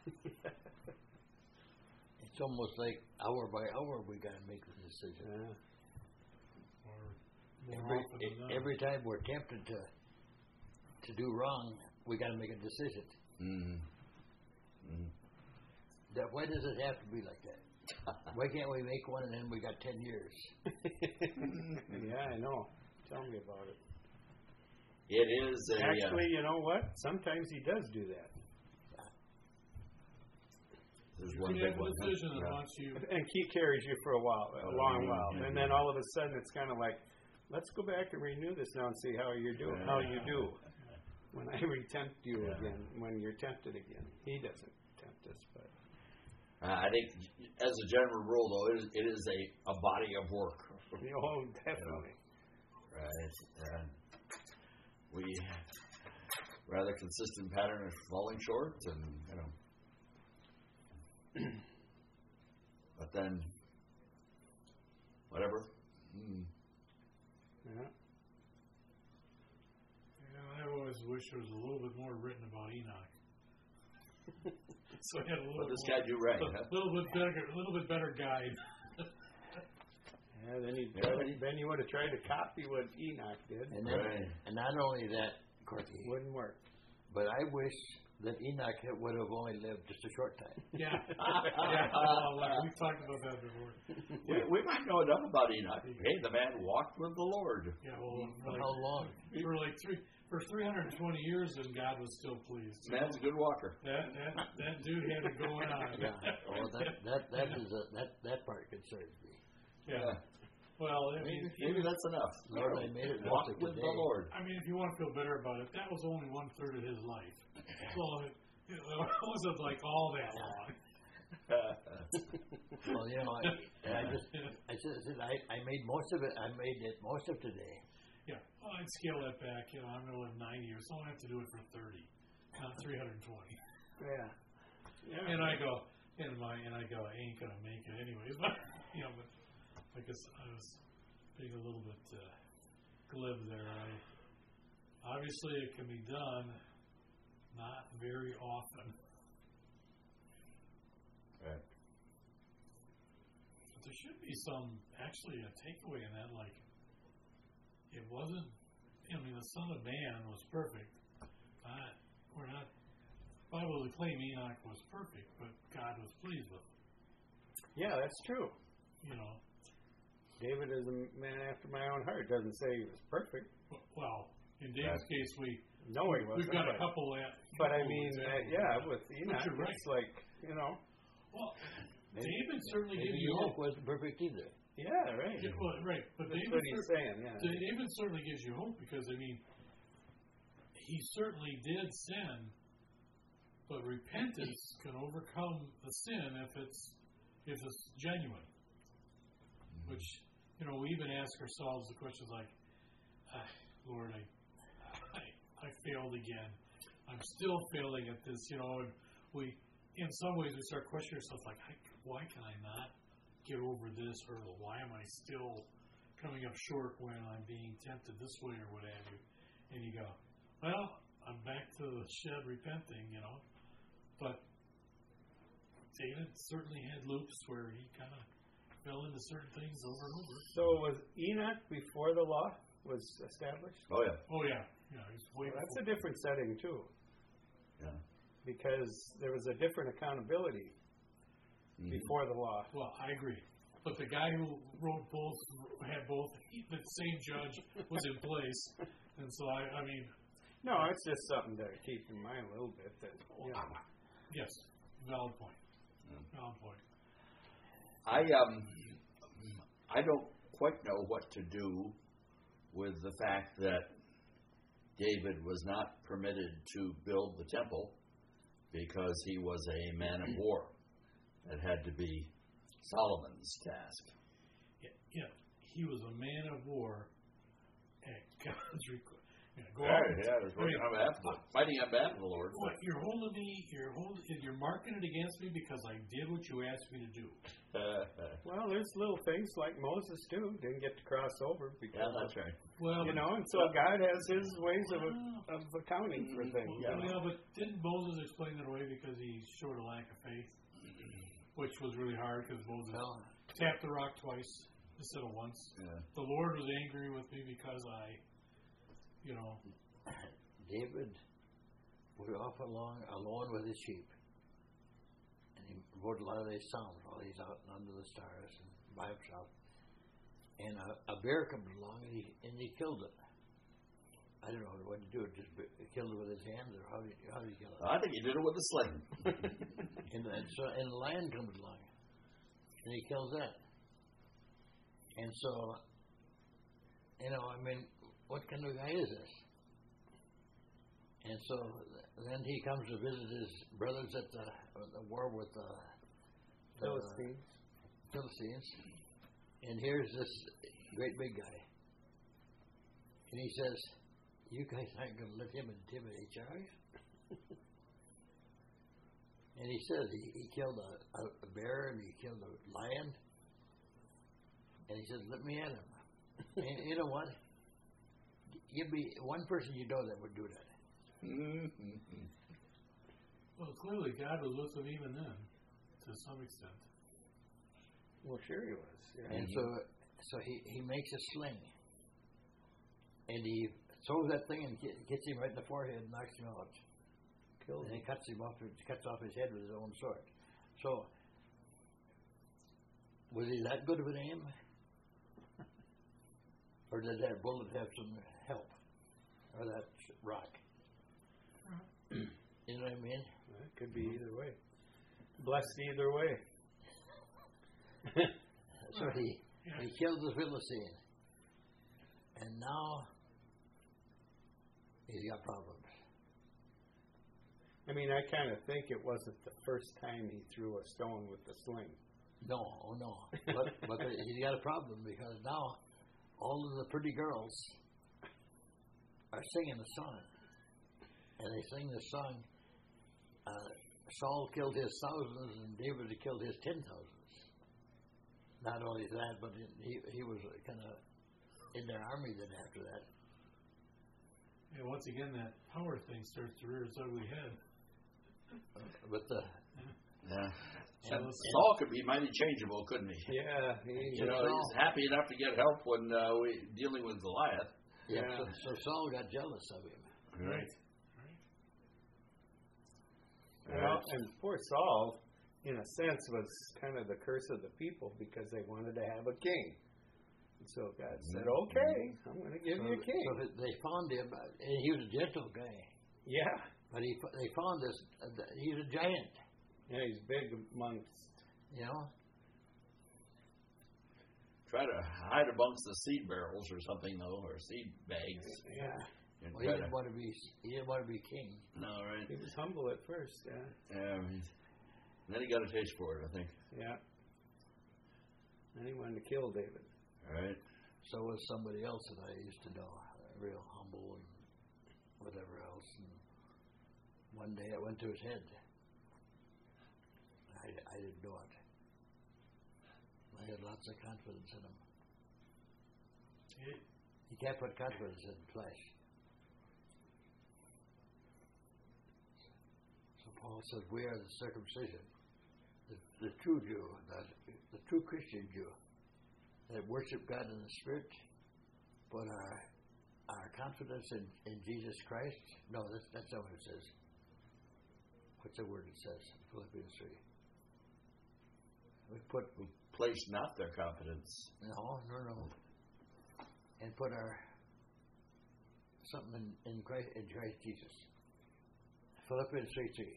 It's almost like hour by hour we got to make the decision. Yeah. or more Every, often than not. every time we're tempted to to do wrong, we got to make a decision. Mm-hmm. Mm-hmm. That why does it have to be like that? Why can't we make one and then we got ten years? Yeah, I know. Tell me about it. It is a. Actually, you know what? Sometimes he does do that. There's You one can big have a one. decision that Yeah. wants you. And he carries you for a while, a Oh, long yeah, while. yeah. And then all of a sudden it's kind of like, let's go back and renew this now and see how you're doing, how you do. When I retempt you Yeah. again, when you're tempted again. He doesn't tempt us, but. Uh, I think, as a general rule, though, it is, it is a, a body of work. Oh, definitely. Right. And we rather consistent pattern of falling short, and you know, but then whatever. Mm. Yeah. Yeah, I always wish there was a little bit more written about Enoch. So I had a little What bit this more, guy do right? a Huh? little bit better, a little bit better guide. Yeah, then he Yeah. then he would have tried to copy what Enoch did. And then, Right. and not only that, Corky, Wouldn't work. but I wish that Enoch had- would have only lived just a short time. Yeah, yeah. Well, uh, we've talked about that before. We, we might know enough about Enoch. Hey, the man walked with the Lord. Yeah, well, For like, how long? for like three for three hundred twenty years, and God was still pleased. Man's a good walker. That that that dude had it going on. Yeah. Well, that that that is a, that that part concerns me. Yeah. Well, I Maybe, mean, maybe even- that's enough. Lord, I made it Walk look with today. the Lord. I mean, if you want to feel better about it, that was only one third of his life. So it, it wasn't like all that long. Well, you know, I, I just I said, I said I, I made most of it. I made it most of today. Yeah, well, I'd scale that back. You know, I'm going to live ninety years, so I have to do it for thirty, not three hundred twenty. Yeah. Yeah. And I go, and my, and I go, I ain't gonna make it anyways. But you know, but I guess I was being a little bit uh, glib there. I, obviously, it can be done, not very often. Right. But there should be some, actually, a takeaway in that. Like, it wasn't. I mean, the Son of Man was perfect. Not, we're not. The Bible would claim Enoch was perfect, but God was pleased with him. Yeah, that's true. You know. David is a man after my own heart. Doesn't say he was perfect. Well, in David's case, we No, he wasn't. we've got a but- couple. Of, But I couple mean, uh, examples. yeah, with Enoch, you're right. it's like, you know, Well, Maybe- David certainly Maybe gives you Enoch hope. wasn't perfect either. yeah, right. Yeah, well, right, but That's David, what he's cer- saying, yeah. David certainly gives you hope because I mean, he certainly did sin, but repentance can overcome the sin if it's if it's genuine. Which you know, we even ask ourselves the questions like, ah, "Lord, I, I I failed again. I'm still failing at this." You know, and we, in some ways, we start questioning ourselves like, I, "Why can I not get over this hurdle? Why am I still coming up short when I'm being tempted this way or what have you?" And you go, "Well, I'm back to the shed repenting, you know." But David certainly had loops where he kind of fell into certain things over and over. So was Enoch before the law was established? Oh yeah. Oh yeah, yeah, he's way Well, that's before. a different setting, too, Yeah. because there was a different accountability Mhm. before the law. Well, I agree. But the guy who wrote both had both. The same judge was in place, and so I, I mean, No, it's just something to keep in mind a little bit. That you know, yes, valid point. Yeah. Valid point. I um, I don't quite know what to do with the fact that David was not permitted to build the temple because he was a man of war. That had to be Solomon's task. Yeah, yeah, he was a man of war at God's request. Yeah, go Yeah, out. yeah, it was working on behalf of the, fighting on behalf of the Lord. What you're holding me? You're holding. You're marking it against me because I did what you asked me to do. well, there's little things like Moses too didn't get to cross over because Yeah, that's right. Well, you know, and so God has His ways of of accounting for things. Yeah, you know? but didn't Moses explain it away because he showed a lack of faith, which was really hard because Moses Well, tapped the rock twice instead of once. Yeah. The Lord was angry with me because I, you know, David was off along alone with his sheep. and he wrote a lot of these songs while he's out under the stars and by himself. And a, a bear comes along and he and he killed it. I don't know what to do. Just b- killed it with his hands, or how did how did he kill it? I think he did it with a sling. And, and so and a lion comes along, and he kills that. And so, you know, I mean, what kind of guy is this? And so then he comes to visit his brothers at the, the war with the, the Philistines. Philistines. And here's this great big guy. And he says, "You guys aren't going to let him intimidate you, are you?" And he said he, he killed a, a, a bear and he killed a lion. And he says, "Let me at him." And you know what? You'd be one person you know that would do that. Mm-hmm. Well, clearly God was with him even then, to some extent. Well, sure he was. Yeah. And so, so he, he makes a sling, and he throws that thing and get, gets him right in the forehead and knocks him out. Killed And him. he cuts him off, cuts off his head with his own sword. So, was he that good of an aim, or did that bullet have some help, or that rock? You know what I mean? It could be either way. Blessed either way. So he Yeah. he killed the Philistine, and now he's got problems. I mean, I kind of think it wasn't the first time he threw a stone with the sling. No, oh no. But but he's got a problem because now all of the pretty girls are singing the song, and they sing the song. Uh, Saul killed his thousands, and David killed his ten thousands. Not only that, but he he was kind of in their army then after that. And once again, that power thing starts to rear its ugly head. Uh, but the Yeah. So And let's- Saul could be mighty changeable, couldn't he? Yeah, he, You know, Saul- he's happy enough to get help when uh, we dealing with Goliath. yeah, Yeah. So, so Saul got jealous of him. Right. well, and poor Saul, in a sense, was kind of the curse of the people because they wanted to have a king. And so God said, "Okay, I'm going to give So, you a king." so they found him, uh, and he was a gentle guy. Yeah, But he they found this. Uh, he's a giant, yeah, he's big amongst. you know. Try to hide amongst the seed barrels or something, though, or seed bags. Yeah, And Well, he try didn't to, want to be. He didn't want to be king. no, right? he was humble at first. Yeah, Um, then he got a taste for it, I think. yeah. And he wanted to kill David. All right. So was somebody else that I used to know, uh, real humble and whatever else. And one day it went to his head. I, I didn't know it. I had lots of confidence in him. It, You can't put confidence in flesh. So Paul says, "We are the circumcision, the, the true Jew, the, the true Christian Jew, that worship God in the Spirit, put our our confidence in, in Jesus Christ." No, that's that's not what it says. What's the word it says? Philippians three. We put Who place not their confidence. no, no, no, and put our something in, in Christ in Christ Jesus. Philippians three three.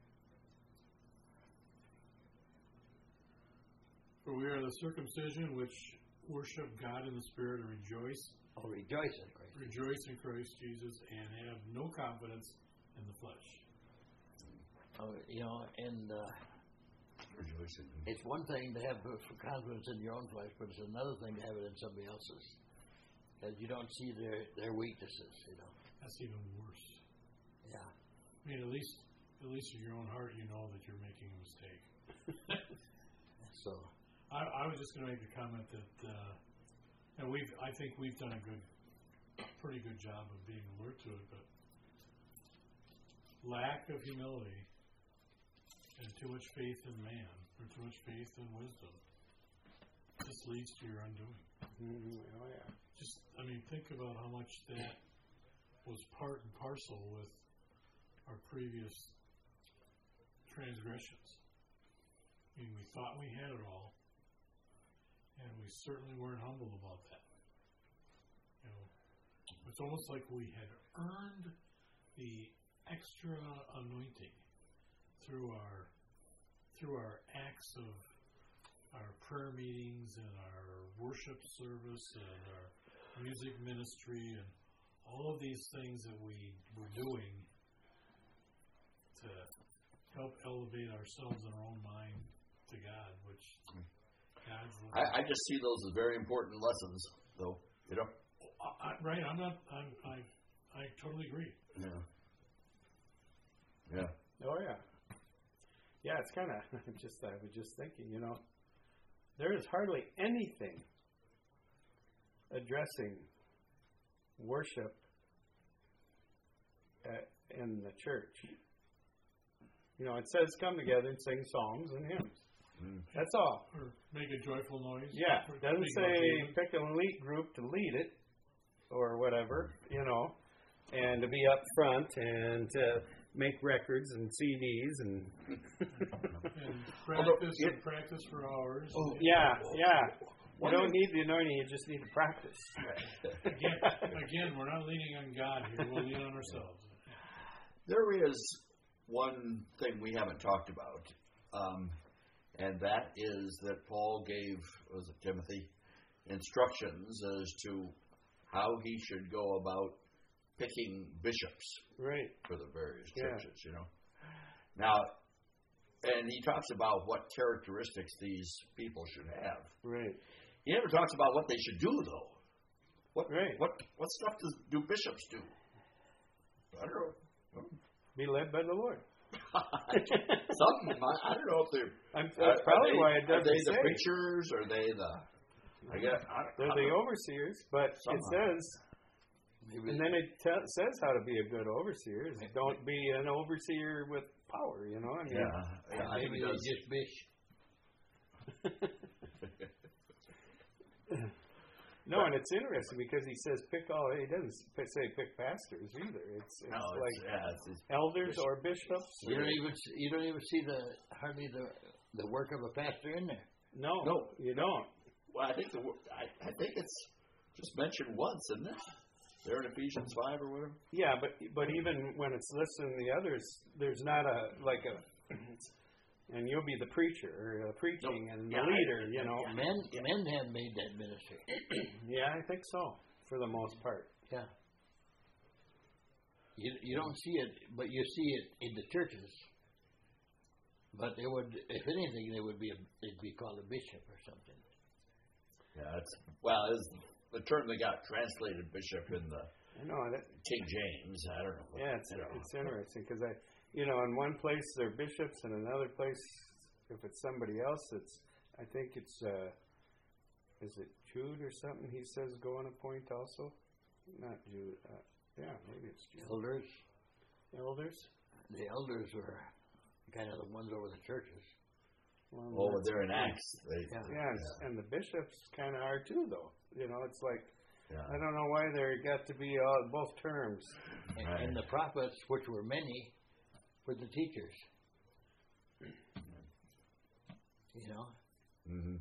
For we are the circumcision which worship God in the Spirit and rejoice, Oh, rejoice in Christ. rejoice in Christ Jesus, and have no confidence in the flesh. Oh, you know, and uh, Rejoicing. it's one thing to have confidence in your own flesh, but it's another thing to have it in somebody else's. Because you don't see their, their weaknesses, you know. That's even worse. Yeah. I mean, at least, at least in your own heart, you know that you're making a mistake. So, I, I was just going to make the comment that, uh, and we've, I think we've done a good, pretty good job of being alert to it, but lack of humility and too much faith in man, or too much faith in wisdom, just leads to your undoing. Mm-hmm. Oh yeah. Just, I mean, think about how much that was part and parcel with our previous transgressions. I mean, we thought we had it all, and we certainly weren't humble about that. You know, it's almost like we had earned the extra anointing through our through our acts of our prayer meetings and our worship service and our music ministry and all of these things that we were doing to help elevate ourselves in our own mind to God, which God's looking I, I just see those as very important lessons, though. You know. I, I- right? I'm not. I'm, I I totally agree. Yeah. Yeah. Oh yeah, yeah. It's kind of just I was just thinking, you know, there is hardly anything addressing worship at, in the church. You know, it says come together and sing songs and hymns. Mm. That's all. Or make a joyful noise. Yeah, Or it doesn't speak say about Jesus. pick an elite group to lead it or whatever, you know, and to be up front and to make records and C Ds and And practice yeah. and practice for hours. Oh. yeah, yeah. You don't need the anointing; you just need to practice. Again, again, we're not leaning on God here. We'll lean on ourselves. There is one thing we haven't talked about, um, and that is that Paul gave, was it Timothy, instructions as to how he should go about picking bishops Right. for the various Yeah. churches, you know. Now, and he talks about what characteristics these people should have. Right. He never talks about what they should do, though. What Right. what what stuff does do bishops do? I don't know. Be led by the Lord. Something. I, I don't know if they're. I'm, that's are- probably are they, why it Are doesn't they the say. preachers? Are they the? I guess I, They're I the don't know. overseers, but Somehow. it says, and then it te- says how to be a good overseer. Is don't be an overseer with power. You know. I mean, Yeah, yeah. I think Maybe it they does. just bish. No, and it's interesting because he says pick all. He doesn't p- say pick pastors either. It's, it's No, it's, like yeah, it's, it's, elders or bishops. You don't even see, you don't even see the hardly the the work of a pastor in there. No, No. you don't. well, I think the wo- I, I think it's just mentioned once, isn't it? There in Ephesians five or whatever. Yeah, but but even when it's listed in the others, there's not a like a. And you'll be the preacher, or the preaching, No, and yeah, the leader. I- You know. Men men have made that ministry. Yeah, I think so for the most part. Yeah. You you don't see it, but you see it in the churches. But it would, if anything, they would be a, they'd be called a bishop or something. Yeah, it's well, it's the term that got translated bishop in the I know that. King James. I don't know. Yeah, it's you know. it's interesting because I, you know, in one place they're bishops, and another place, if it's somebody else, it's I think it's uh, is it Jude or something? He says go and appoint also. Not Jude. Uh, yeah, maybe it's Jude. Elders, Elders. the elders were kind of the ones over the churches. Well, Oh, that's- they're in Acts. They, Yeah. Yeah, and, and the bishops kind of are too, though. You know, it's like yeah. I don't know why they got to be uh, both terms. And, Right. and the prophets, which were many, were the teachers. You know, Mm-hmm.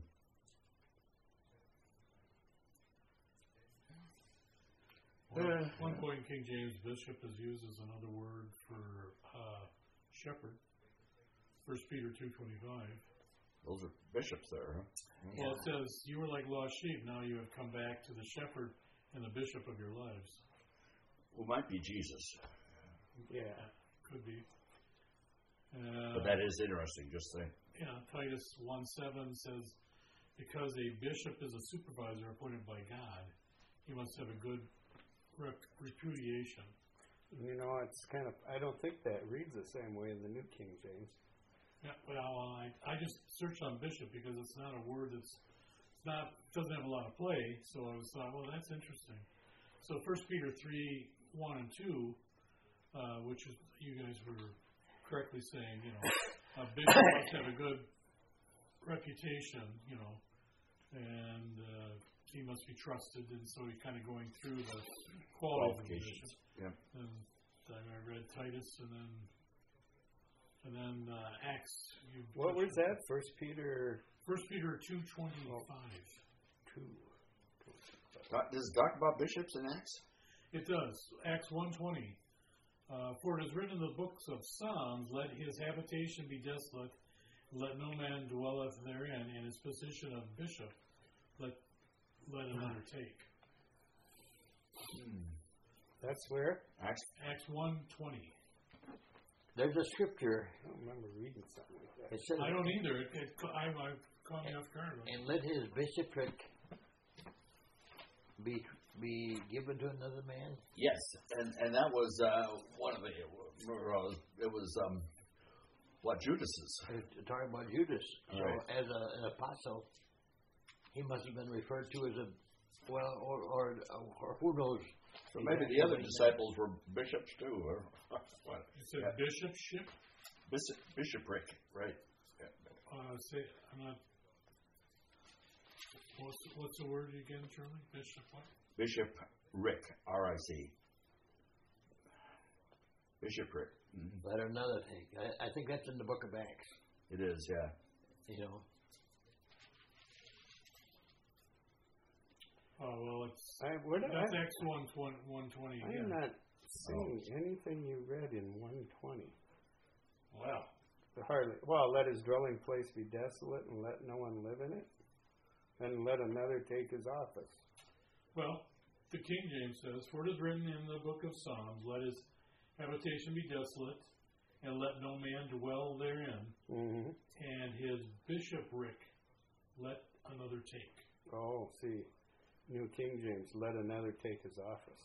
One, one point, King James bishop is used as another word for uh, shepherd. First Peter two twenty five. Those are bishops there, huh? Well, it says, "You were like lost sheep; now you have come back to the shepherd and the bishop of your lives." Well, might be Jesus, Yeah. Could be. Uh, but that is interesting. Just saying. Yeah, Titus one seven says, "Because a bishop is a supervisor appointed by God, he must have a good rep- repudiation." You know, it's kind of I don't think that reads the same way in the New King James. Yeah, well, I, I just searched on bishop because it's not a word that's it's not doesn't have a lot of play. So I was thought, well, that's interesting. So First Peter three one and two, uh, which is you guys were correctly saying, you know, a bishop must have a good reputation, you know, and uh, he must be trusted, and so he kind of going through the qualities of the bishop. Yeah. And then I read Titus, and then and then then uh, Acts. You What was that? First Peter First Peter two twenty-five. two. Talk- Does it talk about bishops in Acts? It does. Acts one twenty. Uh, For it is written in the books of Psalms, let his habitation be desolate, let no man dwelleth therein, and his position of bishop let let another take. Hmm. That's where? Acts. Acts one twenty. There's a scripture. I don't remember reading something like that. It says, I don't either. It, it, I, I caught me off guard. and let his bishopric be be given to another man. Yes, and and that was uh, one of the. It was um, what Judas's. It's talking about Judas. So Right. as a, an apostle, he must have been referred to as a well, or or, or who knows? So maybe the other disciples were bishops too, or what? You said Yeah. bishopship? Bishop, bishopric, right? Uh, say, I'm not. What's, what's the word again, Charlie? Bishop what? Bishop Rick, R I C. Bishopric. Mm-hmm. Let another take. I, I think that's in the book of Acts. It is, yeah. You know. Oh well, it's I, what, that's I, Acts one twenty one twenty I'm again. not seeing anything you read in one twenty. Wow. Hardly. Well, let his dwelling place be desolate and let no one live in it, and let another take his office. Well, the King James says, "For it is written in the book of Psalms, let his habitation be desolate, and let no man dwell therein, Mm-hmm. and his bishopric let another take." Oh, see. New King James, let another take his office.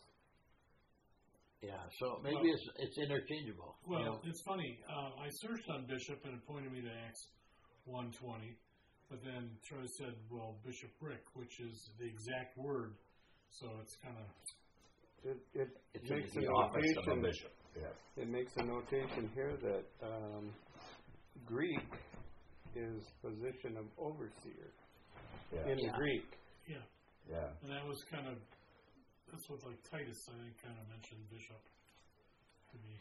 Yeah. So maybe Well- it's it's interchangeable. Well, you know? it's funny. Uh, I searched on bishop, and it pointed me to Acts one twenty, but then Troy said, "Well, bishopric," which is the exact word, so it's kind of It, it It's makes in a The office of a notation. bishop. Yeah. It makes a notation here that um, Greek is position of overseer Yeah. in Yeah. Greek. yeah. Yeah. And that was kind of that's what like Titus I think kind of mentioned bishop to be.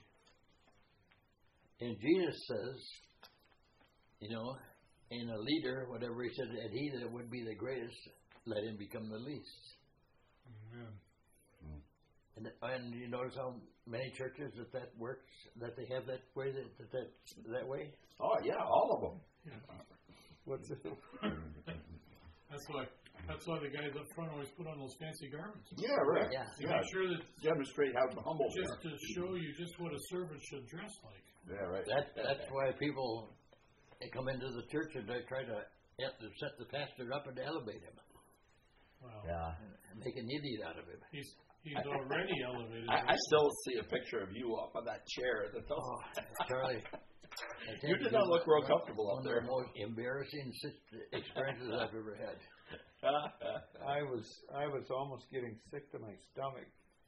And Jesus says, you know, in a leader, whatever he said, and he that would be the greatest, let him become the least. Amen. And and you notice how many churches that that works, that they have that way, that that that, that way. Oh yeah, all of them. Yeah. What's it? That's why that's why the guys up front always put on those fancy garments. Yeah, right. Yeah. To Yeah. make sure that Demonstrate how humble they just are. to show you just what a servant should dress like. Yeah, right. That that's why people they come into the church and they try to have to set the pastor up and to elevate him Wow. Yeah. and make an idiot out of him. He's he's already elevated. I, I still see a picture of you up on that chair. That Oh, Charlie. I tell You did not look real comfortable up one there. of the most embarrassing sit- experiences I've ever had. I was I was almost getting sick to my stomach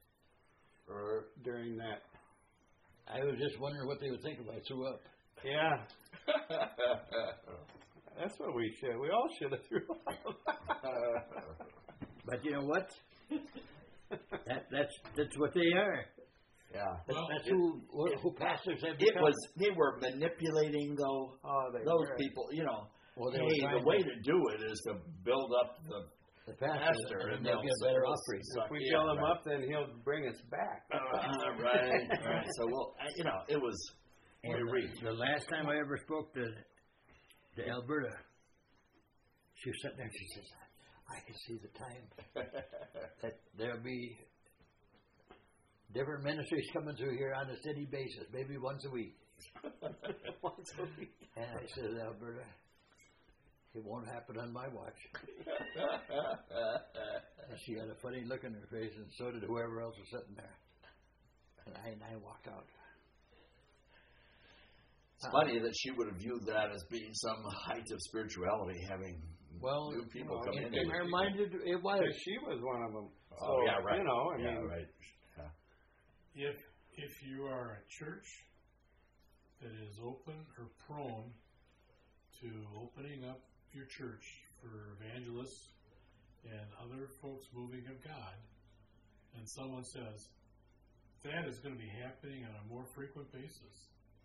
Er, during that. I was just wondering what they would think if I threw up. Yeah, that's what we should. We all should have threw up. But you know what? that, that's that's what they are. yeah. That's, Well, that's who who pastors have It become. was. They were manipulating though. Oh, they Those were. people, you know. Well, they hey, were trying the way to do it is to build up the the pastor, pastor, and and they'll they'll get better suck- offering. suck- If we yeah, fill him right. up, then he'll bring us back. Uh, right, right. So well, I- you know, it was. And we the, reached. the last time I ever spoke to to Alberta, she was sitting there and she says, I can see the time that there'll be different ministries coming through here on a steady basis, maybe once a week. Once a week. And I said, Alberta, it won't happen on my watch. And she had a funny look in her face, and so did whoever else was sitting there. And I, and I walked out. It's funny that she would have viewed that as being some height of spirituality, having Well, new people well, come in, in. in her mind, it, it was. Because she was one of them. So, Oh yeah, right. You know, I yeah, mean, right. Yeah. If if you are a church that is open or prone to opening up your church for evangelists and other folks moving of God, and someone says that is going to be happening on a more frequent basis,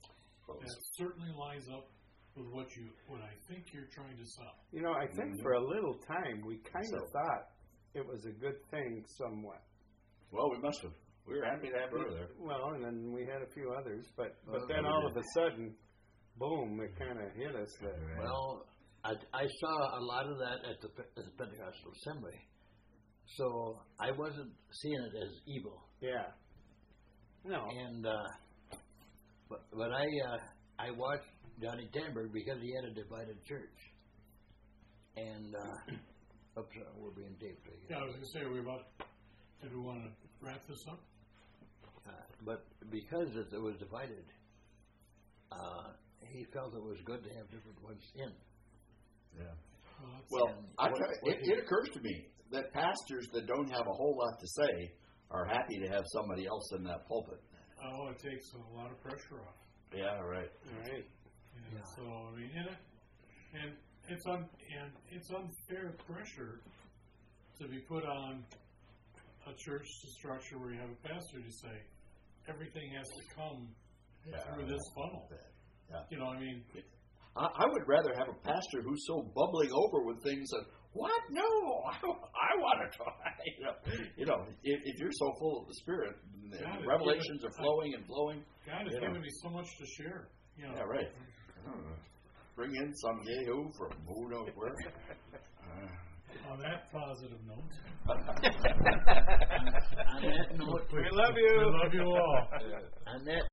that certainly lines up with what you, what I think you're trying to sell. You know, I think Mhm. for a little time we kind of So- thought it was a good thing somewhat. Well, we must have. We were happy to have her there. Well, and then we had a few others, but but Well, then we all did. of a sudden, boom! It kind of hit us that. Well, I, I saw a lot of that at the, Pe- at the Pentecostal Assembly, so I wasn't seeing it as evil. Yeah. No. And uh, but but I uh, I watched Johnny Tamberg because he had a divided church, and uh, oops, uh, we're being taped again. Yeah, I was going to say, are we about, did we want to wrap this up? Uh, but because it, it was divided, uh, he felt it was good to have different ones in. Yeah. Well, that's- Well, And I what- tell you, what it, do it occurs to me that pastors that don't have a whole lot to say are happy to have somebody else in that pulpit. oh, it takes a lot of pressure off. Yeah, right. Right. And Yeah. so, I mean, and, it, and it's un, and it's unfair pressure to be put on a church structure where you have a pastor to say everything has to come Yeah. through this funnel. Yeah. You know, I mean, I, I would rather have a pastor who's so bubbling over with things that, what? No, I, I want to try. You know, you know if, if you're so full of the Spirit, the God, it's revelations given- are flowing and flowing. God has You know. given me so much to share. You know, Yeah, right. Uh, Bring in some yahoo from who knows where. Uh, on that positive note, On that note, We love you. I love you all. on that